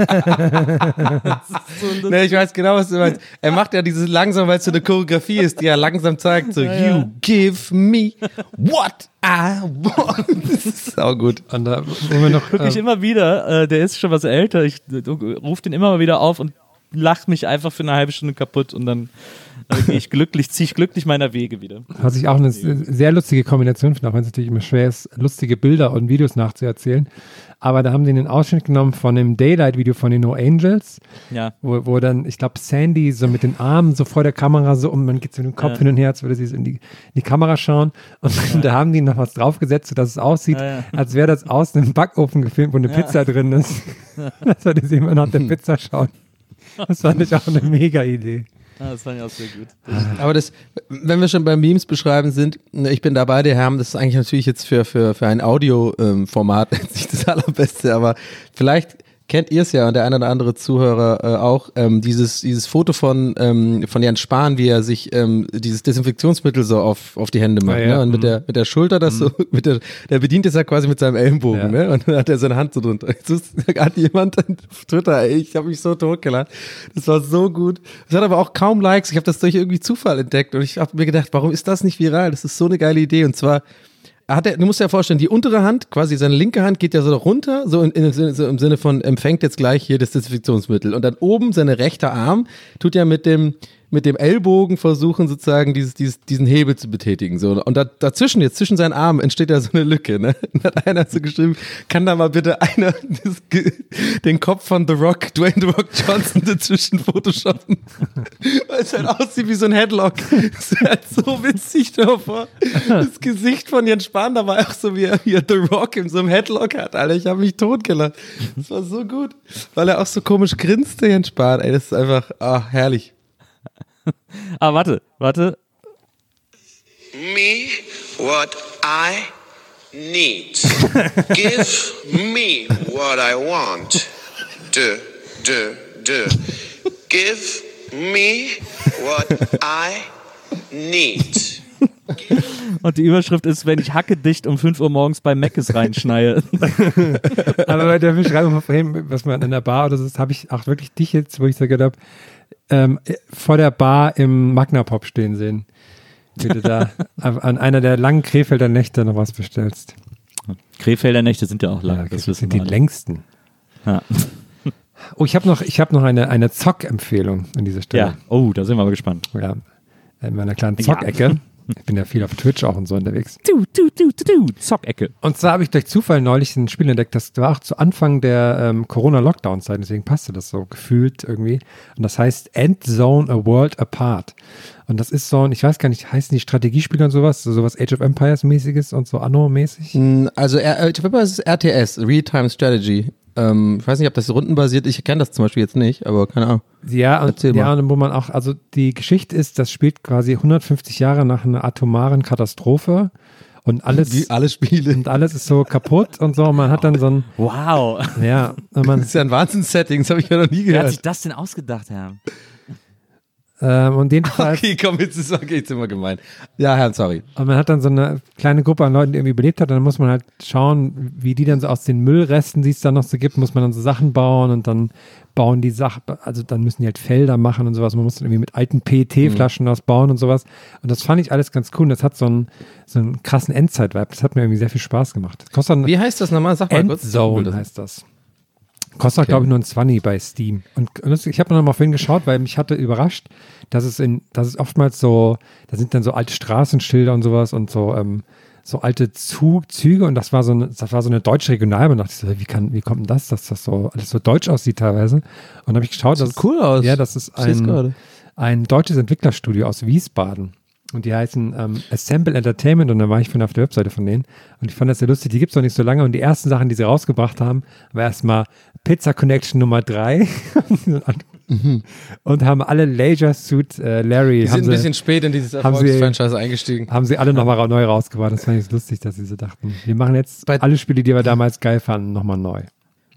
so nee, ich weiß genau, was du meinst. Er macht ja dieses langsam, weil es so eine Choreografie ist, die er langsam zeigt, so, ja, you ja. give me what I want. Das ist auch gut. Und da, wo wir noch, Wirklich ähm, immer wieder, äh, der ist schon was älter, ich rufe den immer mal wieder auf und lach mich einfach für eine halbe Stunde kaputt und dann äh, gehe ich glücklich, ziehe ich glücklich meiner Wege wieder. Was ich auch eine sehr lustige Kombination finde, auch wenn es natürlich immer schwer ist, lustige Bilder und Videos nachzuerzählen. Aber da haben die einen Ausschnitt genommen von dem Daylight-Video von den No Angels, ja. wo, wo dann, ich glaube, Sandy so mit den Armen so vor der Kamera so um, man geht so mit dem Kopf ja. hin und her, als würde sie so in die, in die Kamera schauen. Und ja. da haben die noch was draufgesetzt, sodass es aussieht, ja, ja. als wäre das aus einem Backofen gefilmt, wo eine ja. Pizza drin ist. Dass wir das immer nach der Pizza schauen. Das fand ich auch eine mega Idee. Ah, das fand ich auch sehr gut. Aber das, wenn wir schon beim Memes beschreiben sind, ich bin dabei, der Herr, das ist eigentlich natürlich jetzt für, für, für ein Audio-Format nicht das allerbeste, aber vielleicht kennt ihr es ja und der eine oder andere Zuhörer äh, auch, ähm, dieses, dieses Foto von, ähm, von Jens Spahn, wie er sich ähm, dieses Desinfektionsmittel so auf, auf die Hände macht, ah, ja. ne? Und mit der, mit der Schulter das mhm. so, mit der, der bedient es ja quasi mit seinem Ellenbogen, ja. ne? Und dann hat er seine Hand so drunter. Jetzt hat jemand auf Twitter, ey, ich habe mich so totgelacht. Das war so gut. Das hat aber auch kaum Likes. Ich habe das durch irgendwie Zufall entdeckt und ich habe mir gedacht, warum ist das nicht viral? Das ist so eine geile Idee und zwar hat er, du musst dir ja vorstellen, die untere Hand, quasi seine linke Hand geht ja so runter, so, in, in, so im Sinne von empfängt jetzt gleich hier das Desinfektionsmittel. Und dann oben seine rechte Arm tut ja mit dem, mit dem Ellbogen versuchen sozusagen dieses, dieses, diesen Hebel zu betätigen. So. Und da, dazwischen, jetzt zwischen seinen Armen entsteht ja so eine Lücke. Ne? Und hat einer so geschrieben, kann da mal bitte einer das, den Kopf von The Rock, Dwayne The Rock Johnson dazwischen photoshoppen? Weil es halt aussieht wie so ein Headlock. Das ist halt so witzig davor. Das Gesicht von Jens Spahn, da war auch so, wie er, wie er The Rock in so einem Headlock hat, Alter. Ich habe mich totgelacht. Das war so gut. Weil er auch so komisch grinste, Jens Spahn. Ey, das ist einfach, ah, herrlich. Ah, warte, warte. Me what I need. Give me what I want. Do, do, do. Give me what I need. Und die Überschrift ist, wenn ich hackedicht um fünf Uhr morgens bei Mc's reinschneie. Aber bei der Beschreibung von was man in der Bar oder so ist, habe ich auch wirklich dich jetzt, wo ich so gedacht habe, ähm, vor der Bar im Magna-Pop stehen sehen. Wie du da an einer der langen Krefelder Nächte noch was bestellst. Krefelder Nächte sind ja auch lang. Ja, das sind die alle. längsten. Ja. Oh, ich habe noch, ich hab noch eine, eine Zock-Empfehlung an dieser Stelle. Ja, oh, da sind wir aber gespannt. Ja, in meiner kleinen Zockecke. Ja. Ich bin ja viel auf Twitch auch und so unterwegs. Du, du, du, du, du, Zockecke. Und zwar habe ich durch Zufall neulich ein Spiel entdeckt, das war auch zu Anfang der ähm, Corona-Lockdown-Zeit, deswegen passte das so gefühlt irgendwie. Und das heißt Endzone A World Apart. Und das ist so ein, ich weiß gar nicht, heißen die Strategiespiele und sowas, so sowas Age of Empires-mäßiges und so Anno-mäßig? Also Age of Empires ist R T S, Real-Time Strategy. Ähm, ich weiß nicht, ob das rundenbasiert ist, ich kenne das zum Beispiel jetzt nicht, aber keine Ahnung. Ja, und, ja, und wo man auch, also die Geschichte ist, das spielt quasi hundertfünfzig Jahre nach einer atomaren Katastrophe und alles, wie alle Spiele. Und alles ist so kaputt und so und man hat dann so ein, wow. Ja. Und man, das ist ja ein Wahnsinns-Setting, das habe ich ja noch nie gehört. Wer hat sich das denn ausgedacht, Herr? Ähm, und jedenfalls, okay, komm, jetzt ist okay, jetzt immer gemein. Ja, Herr, sorry. Und man hat dann so eine kleine Gruppe an Leuten, die irgendwie überlebt hat, und dann muss man halt schauen, wie die dann so aus den Müllresten, die es da noch so gibt, muss man dann so Sachen bauen und dann bauen die Sachen, also dann müssen die halt Felder machen und sowas, man muss dann irgendwie mit alten P E T-Flaschen mhm. was bauen und sowas und das fand ich alles ganz cool und das hat so einen, so einen krassen Endzeit-Vibe, das hat mir irgendwie sehr viel Spaß gemacht. Kostet wie heißt das nochmal? Sag mal kurz. Endzone heißt das. Kostet, okay. glaube ich, nur ein zwanzig bei Steam. Und, und das, ich habe noch mal vorhin geschaut, weil mich hatte überrascht, dass es in, dass es oftmals so, da sind dann so alte Straßenschilder und sowas und so, ähm, so alte Zug, Züge und das war so eine, das war so eine deutsche Regionalbahn. Da dachte ich so, wie kann, wie kommt denn das, dass das so alles so deutsch aussieht teilweise? Und dann habe ich geschaut, das sieht cool aus. Ja, das ist ein, ein deutsches Entwicklerstudio aus Wiesbaden. Und die heißen ähm, Assemble Entertainment und dann war ich von auf der Webseite von denen und ich fand das sehr lustig, die gibt es noch nicht so lange und die ersten Sachen, die sie rausgebracht haben, war erstmal Pizza Connection Nummer drei mhm. und haben alle Leisure Suit äh, Larry. Die sind haben ein bisschen sie, spät in dieses Erfolgsfranchise eingestiegen. Haben sie alle nochmal neu rausgebracht, das fand ich lustig, dass sie so dachten, wir machen jetzt Bei alle Spiele, die wir damals geil fanden, nochmal neu.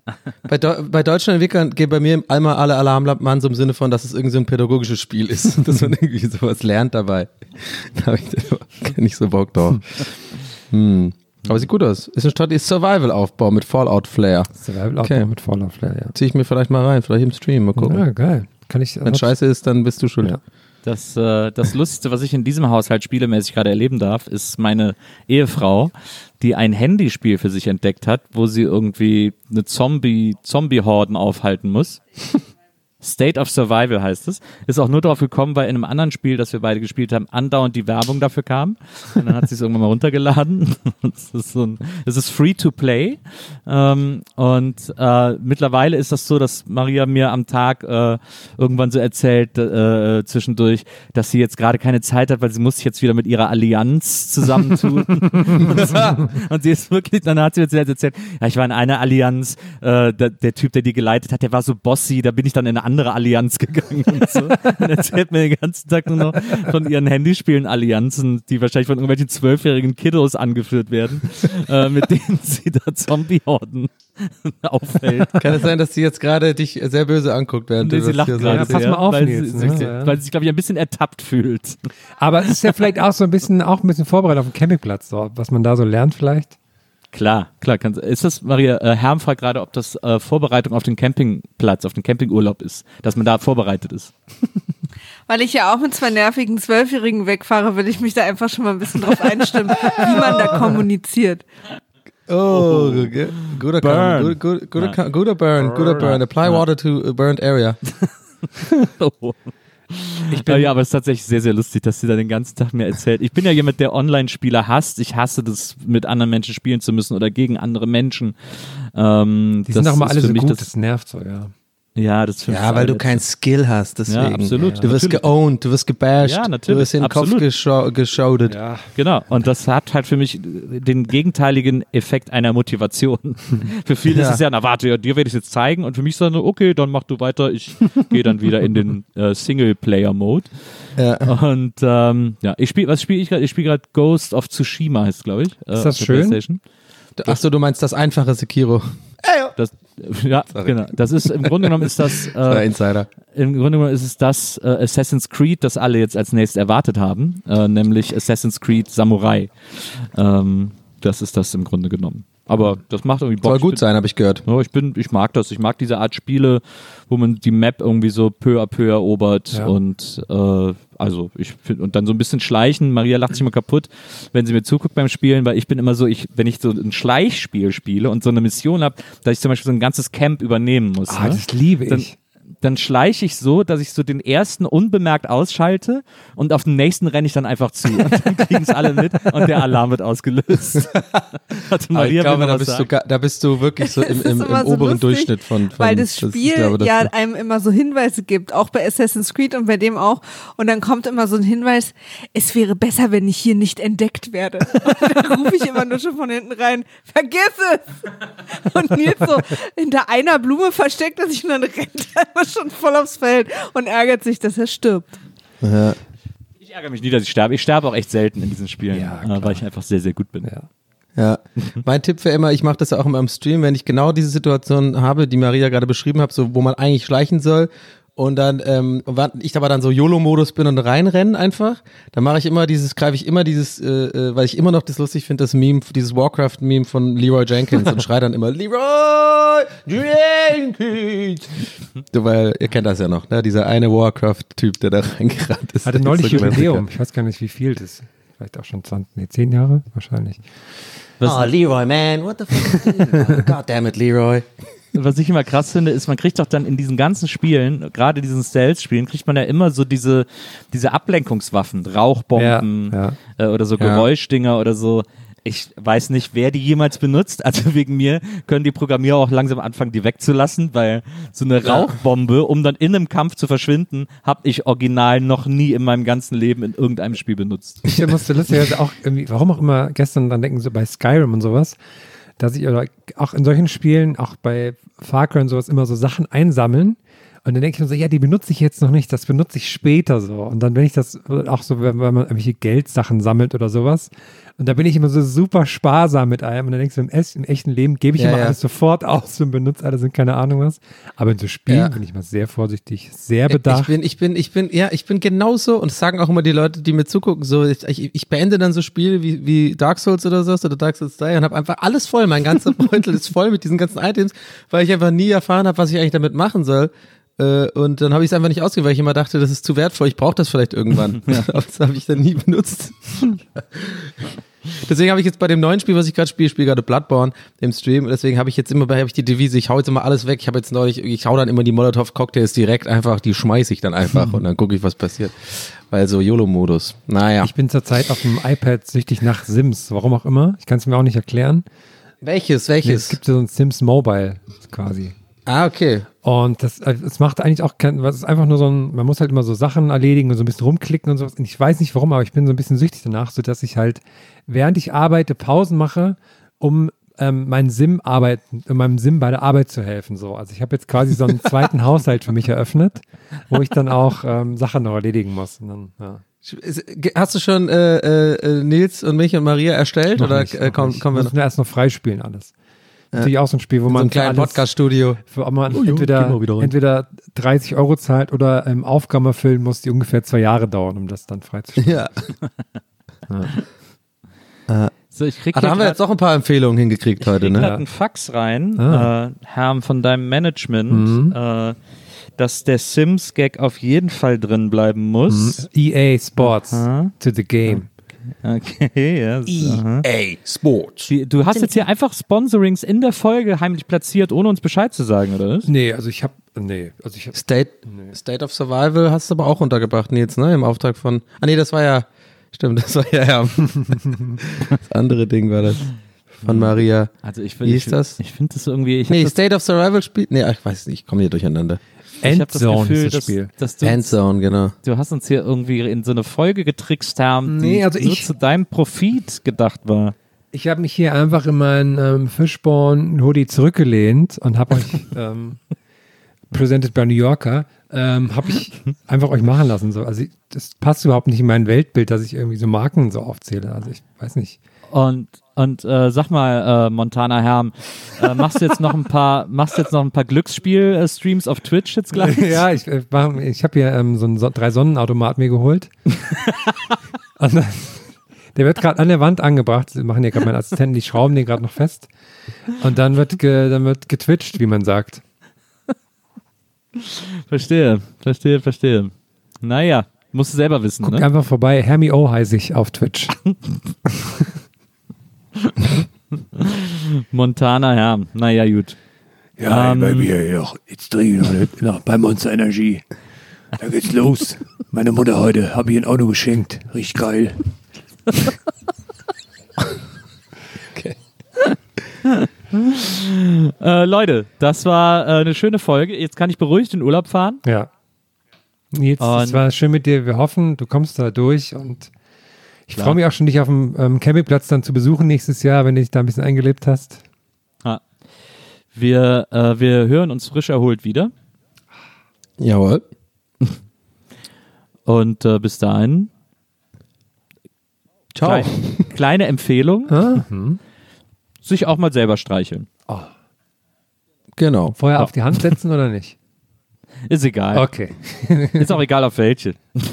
Bei, Deu- bei deutschen Entwicklern gehen bei mir einmal alle Alarmlampen an, so im Sinne von, dass es irgend so ein pädagogisches Spiel ist, dass man irgendwie sowas lernt dabei. Da habe ich nicht so Bock drauf. Hm. Aber sieht gut aus. Ist ein Strategie, Survival-Aufbau mit Fallout-Flair. Survival-Aufbau Okay. mit Fallout-Flair, ja. Zieh ich mir vielleicht mal rein, vielleicht im Stream, mal gucken. Ja, geil. Kann ich, Wenn scheiße ist, dann bist du schuld. Ja. Das, äh, das Lustigste, was ich in diesem Haushalt spielemäßig gerade erleben darf, ist meine Ehefrau, die ein Handyspiel für sich entdeckt hat, wo sie irgendwie eine Zombie, Zombie-Horden aufhalten muss. State of Survival heißt es. Ist auch nur drauf gekommen, weil in einem anderen Spiel, das wir beide gespielt haben, andauernd die Werbung dafür kam. Und dann hat sie es irgendwann mal runtergeladen. Es ist, so ein, es ist free to play. Ähm, und äh, mittlerweile ist das so, dass Maria mir am Tag äh, irgendwann so erzählt, äh, zwischendurch, dass sie jetzt gerade keine Zeit hat, weil sie muss sich jetzt wieder mit ihrer Allianz zusammentun. und, und sie ist wirklich, dann hat sie jetzt erzählt, ja, ich war in einer Allianz, äh, der, der Typ, der die geleitet hat, der war so bossy, da bin ich dann in eine andere Allianz gegangen und so. Und erzählt mir den ganzen Tag nur noch von ihren Handyspielen-Allianzen, die wahrscheinlich von irgendwelchen zwölfjährigen Kiddos angeführt werden, äh, mit denen sie da Zombie-Horden auffällt. Kann es sein, dass sie jetzt gerade dich sehr böse anguckt, während Nee, du sie das lacht hier gerade sagst? pass mal auf, weil, Nils, sie, ne? sie, Ja. weil sie sich, glaube ich, ein bisschen ertappt fühlt. Aber es ist ja vielleicht auch so ein bisschen, auch ein bisschen Vorbereitet auf den Campingplatz, so, was man da so lernt vielleicht. Klar, klar. Kann, ist das, Maria, äh, Herm fragt gerade, ob das äh, Vorbereitung auf den Campingplatz, auf den Campingurlaub ist, dass man da vorbereitet ist. Weil ich ja auch mit zwei nervigen Zwölfjährigen wegfahre, will ich mich da einfach schon mal ein bisschen drauf einstimmen, wie man da kommuniziert. Oh, okay. guter Burn. Burn. Guter, guter, guter, guter Burn, guter Burn. Apply water to a burned area. Oh. Ich bin, ja, aber es ist tatsächlich sehr, sehr lustig, dass sie da den ganzen Tag mir erzählt. Ich bin ja jemand, der Online-Spieler hasst. Ich hasse das, mit anderen Menschen spielen zu müssen oder gegen andere Menschen. Ähm, Die das sind auch mal ist alle für so mich gut, das, das nervt so, ja. ja, das finde ich Ja, weil du alles- keinen Skill hast, deswegen. Ja, absolut. Du wirst Natürlich. geowned, du wirst gebasht, Ja, du natürlich. wirst in den Kopf Absolut. geschau geschaudet. Ja. Genau, und das hat halt für mich den gegenteiligen Effekt einer Motivation. Für viele Ja. ist es ja, na warte, dir werde ich es jetzt zeigen und für mich ist es so, okay, dann mach du weiter, ich gehe dann wieder in den äh, Singleplayer-Mode. Ja. Und ähm, ja, ich spiele, was spiele ich gerade? Ich spiele gerade Ghost of Tsushima, heißt glaube ich. Äh, Ist das auf der schön? PlayStation. Achso, du meinst das einfache Sekiro. Das, ja, genau. Das ist im Grunde genommen ist das Der äh, Insider. im Grunde genommen ist es das äh, Assassin's Creed, das alle jetzt als nächstes erwartet haben, äh, nämlich Assassin's Creed Samurai. Ähm, das ist das im Grunde genommen. Aber das macht irgendwie Bock. Soll Ich gut bin- sein, habe ich gehört. Ja, ich bin, ich mag das. Ich mag diese Art Spiele, wo man die Map irgendwie so peu à peu erobert Ja. und äh, also ich finde und dann so ein bisschen schleichen. Maria lacht sich mal kaputt, wenn sie mir zuguckt beim Spielen, weil ich bin immer so, ich, wenn ich so ein Schleichspiel spiele und so eine Mission habe, dass ich zum Beispiel so ein ganzes Camp übernehmen muss. Ah, ne? das liebe Dann- ich. Dann schleiche ich so, dass ich so den ersten unbemerkt ausschalte und auf den nächsten renne ich dann einfach zu. Und dann kriegen es alle mit und der Alarm wird ausgelöst. Hatte Aber Maria ich glaube, will noch da was bist, du, sagen? ga- da bist du wirklich so im, Es ist im, im immer so oberen lustig, Durchschnitt von, von Weil das ich Spiel glaube, das ja ist- einem immer so Hinweise gibt, auch bei Assassin's Creed und bei dem auch. Und dann kommt immer so ein Hinweis, es wäre besser, wenn ich hier nicht entdeckt werde. Und dann rufe ich immer nur schon von hinten rein, vergiss es! Und Nils so hinter einer Blume versteckt er sich und dann rennt er immer schon voll aufs Feld und ärgert sich, dass er stirbt. Ja. Ich ärgere mich nie, dass ich sterbe. Ich sterbe auch echt selten in diesen Spielen, Ja, äh, klar. weil ich einfach sehr, sehr gut bin. Ja. Ja, mein Tipp wäre immer, ich mache das ja auch immer im Stream, wenn ich genau diese Situation habe, die Maria gerade beschrieben hat, so wo man eigentlich schleichen soll und dann ähm, wa- ich aber dann so YOLO-Modus bin und reinrennen einfach, dann mache ich immer dieses, greife ich immer dieses, äh, äh, weil ich immer noch das lustig finde, das Meme, dieses Warcraft-Meme von Leroy Jenkins und schreie dann immer Leroy Jenkins. So, weil ihr kennt das ja noch, ne? Dieser eine Warcraft-Typ, der da reingerannt ist. Hatte Der neulich ist so Jubiläum. gemeint. Ich weiß gar nicht, wie viel das ist. Vielleicht auch schon zwanzig, nee, zehn Jahre wahrscheinlich. Oh, Leroy, man, what the fuck? God damn it, Leroy. Was ich immer krass finde, ist, man kriegt doch dann in diesen ganzen Spielen, gerade diesen Stealth-Spielen, kriegt man ja immer so diese, diese Ablenkungswaffen, Rauchbomben Ja, Äh, oder so Ja. Geräuschdinger oder so. Ich weiß nicht, wer die jemals benutzt. Also wegen mir können die Programmierer auch langsam anfangen, die wegzulassen, weil so eine Rauchbombe, um dann in einem Kampf zu verschwinden, habe ich original noch nie in meinem ganzen Leben in irgendeinem Spiel benutzt. Ich musste lustigerweise auch irgendwie, warum auch immer, gestern dran denken, so bei Skyrim und sowas, dass ich oder auch in solchen Spielen, auch bei Far Cry und sowas, immer so Sachen einsammeln Und dann denke ich mir so, ja, die benutze ich jetzt noch nicht, das benutze ich später so. Und dann, wenn ich das, auch so, wenn, wenn man irgendwelche Geldsachen sammelt oder sowas, und da bin ich immer so super sparsam mit allem. Und dann denkst du, im, im echten Leben gebe ich Ja, immer ja. alles sofort aus und benutze alles und keine Ahnung was. Aber in so Spielen Ja. bin ich mal sehr vorsichtig, sehr bedacht. Ich bin, ich bin, ich bin, ja, ich bin genauso und das sagen auch immer die Leute, die mir zugucken, so, ich, ich, ich beende dann so Spiele wie, wie Dark Souls oder so, oder Dark Souls drei und habe einfach alles voll, mein ganzer Beutel ist voll mit diesen ganzen Items, weil ich einfach nie erfahren habe, was ich eigentlich damit machen soll. Äh, Und dann habe ich es einfach nicht ausgewählt, weil ich immer dachte, das ist zu wertvoll, ich brauche das vielleicht irgendwann. Aber das habe ich dann nie benutzt. Deswegen habe ich jetzt bei dem neuen Spiel, was ich gerade spiele, ich spiele gerade Bloodborne im Stream, und deswegen habe ich jetzt immer bei, habe ich die Devise, ich hau jetzt immer alles weg. Ich habe jetzt neulich, ich hau dann immer die Molotov-Cocktails direkt einfach, die schmeiße ich dann einfach und dann gucke ich, was passiert. Weil so YOLO-Modus. Naja. Ich bin zurzeit auf dem iPad süchtig nach Sims, warum auch immer. Ich kann es mir auch nicht erklären. Welches, Nee, welches? es gibt so ein Sims Mobile quasi. Ah, okay. Und das, es macht eigentlich auch kein, was ist einfach nur so ein, man muss halt immer so Sachen erledigen und so ein bisschen rumklicken und sowas. Und ich weiß nicht warum, aber ich bin so ein bisschen süchtig danach, sodass ich halt, während ich arbeite, Pausen mache, um ähm, meinen Sim arbeiten, um meinem Sim bei der Arbeit zu helfen. So. Also ich habe jetzt quasi so einen zweiten Haushalt für mich eröffnet, wo ich dann auch ähm, Sachen noch erledigen muss. Und dann, ja. Hast du schon äh, äh, Nils und mich und Maria erstellt? Noch oder nicht, äh, noch komm, nicht. kommen wir noch? müssen erst noch freispielen alles. Natürlich auch so ein Spiel, wo So man ein kleines für alles- Podcast-Studio. Wo man Oh, jo, geh mal entweder, wieder rein. entweder dreißig Euro zahlt oder ähm, Aufgaben erfüllen muss, die ungefähr zwei Jahre dauern, um das dann freizustellen. Ja. So, ich krieg Ach, da haben wir jetzt doch ein paar Empfehlungen hingekriegt heute, krieg ne? grad einen Fax rein, Ah. äh, Herr von deinem Management, Mhm. äh, dass der Sims-Gag auf jeden Fall drin bleiben muss. E A Sports Aha. to the game. Okay, ja. so, aha. E A Sports. Die- Du hast jetzt hier einfach Sponsorings in der Folge heimlich platziert, ohne uns Bescheid zu sagen, oder was? Nee, also ich habe, nee, also ich habe, State, State of Survival hast du aber auch untergebracht, Nils, ne? Im Auftrag von. Ah, nee, das war ja. Stimmt, das war ja. ja. Das andere Ding war das. Von Maria. Also ich Wie ist das? Ich finde das irgendwie. Ich hab Nee, das, State of Survival spielt. Nee, ach, ich weiß nicht, ich komme hier durcheinander. ich hab das Endzone Gefühl, ist das dass, Spiel. dass du, Endzone, genau. du hast uns hier irgendwie in so eine Folge getrickst, Herr, die Nee, also nur ich- zu deinem Profit gedacht war. Ich habe mich hier einfach in meinen ähm, Fishbone-Hoodie zurückgelehnt und habe euch ähm, presented by New Yorker, ähm, habe ich einfach euch machen lassen. So. Also ich, das passt überhaupt nicht in mein Weltbild, dass ich irgendwie so Marken so aufzähle. Also ich weiß nicht. Und und äh, sag mal, äh, Montana Herm, äh, machst du jetzt noch ein paar, machst du jetzt noch ein paar Glücksspiel-Streams auf Twitch jetzt gleich? Ja, ich, äh, war- ich habe hier ähm, so einen so drei Sonnenautomat mir geholt. Und dann, der wird gerade an der Wand angebracht. Sie machen hier gerade meine Assistenten, die schrauben den gerade noch fest. Und dann wird, ge, dann wird getwitcht, wie man sagt. Verstehe, verstehe, verstehe. Naja, musst du selber wissen, Guckt ne? einfach vorbei. Hermi O heiße ich auf Twitch. Montana Herm, naja, gut. Ja, Ähm, bei mir hier jetzt dringend noch bei Monster Energy. Da geht's los. Meine Mutter heute habe ich ein Auto geschenkt. Richtig geil. Äh, Leute, das war äh, eine schöne Folge. Jetzt kann ich beruhigt in Urlaub fahren. Ja. Nils, es Und- war schön mit dir. Wir hoffen, du kommst da durch und ich Klar. freue mich auch schon, dich auf dem ähm, Campingplatz dann zu besuchen nächstes Jahr, wenn du dich da ein bisschen eingelebt hast. Ah. Wir, äh, wir hören uns frisch erholt wieder. Jawohl. Und äh, bis dahin. Ciao. Klein, kleine Empfehlung. Ah, Sich auch mal selber streicheln. Genau. vorher auf die Hand setzen oder nicht? Ist egal. Okay, Ist auch egal auf welche.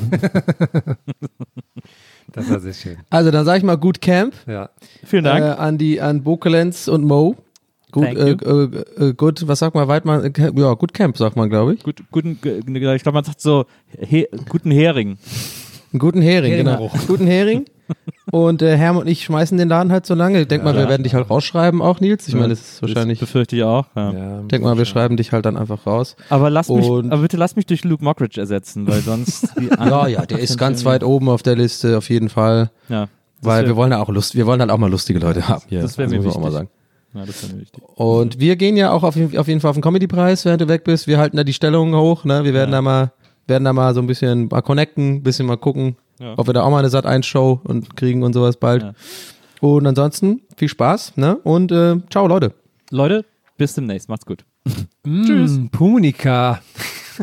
das war sehr schön. Also dann sage ich mal gut Camp Ja. Vielen äh, Dank. an die an Bokelenz und Mo. Gut, Thank äh, you. äh, äh, gut, was sagt man Weidmann? Äh, Camp- Ja, gut Camp, sagt man, glaube ich. Gut, guten, ge- ich glaube, man sagt so he, guten Hering. Einen guten Hering, Heringbruch. genau. Guten Hering. Und äh, Herm und ich schmeißen den Laden halt so lange. Ich denk mal, wir werden dich halt rausschreiben auch, Nils. Ich meine, das ist wahrscheinlich. Das befürchte ich auch. Ja. Ja, Ich denk mal, wir schreiben dich halt dann einfach raus. Aber lass mich, Und- aber bitte lass mich durch Luke Mockridge ersetzen, weil sonst die Ja, anderen- ja, der ist ganz weit oben auf der Liste, auf jeden Fall. Ja, Weil wär- wir wollen ja auch Lust, wir wollen halt auch mal lustige Leute haben. Hier. Das wär mir muss man auch wichtig. mal sagen. ja, das ist mir wichtig. Und wir gehen ja auch auf, jeden- auf jeden Fall auf den Comedy-Preis, während du weg bist. Wir halten da die Stellungen hoch, ne? Wir werden Ja. da mal, werden da mal so ein bisschen mal connecten, ein bisschen mal gucken, Ja. ob wir da auch mal eine Sat eins Show und kriegen und sowas bald. Ja. Und ansonsten viel Spaß, ne? Und äh, ciao, Leute. Leute, bis demnächst. Macht's gut. Tschüss. Punika.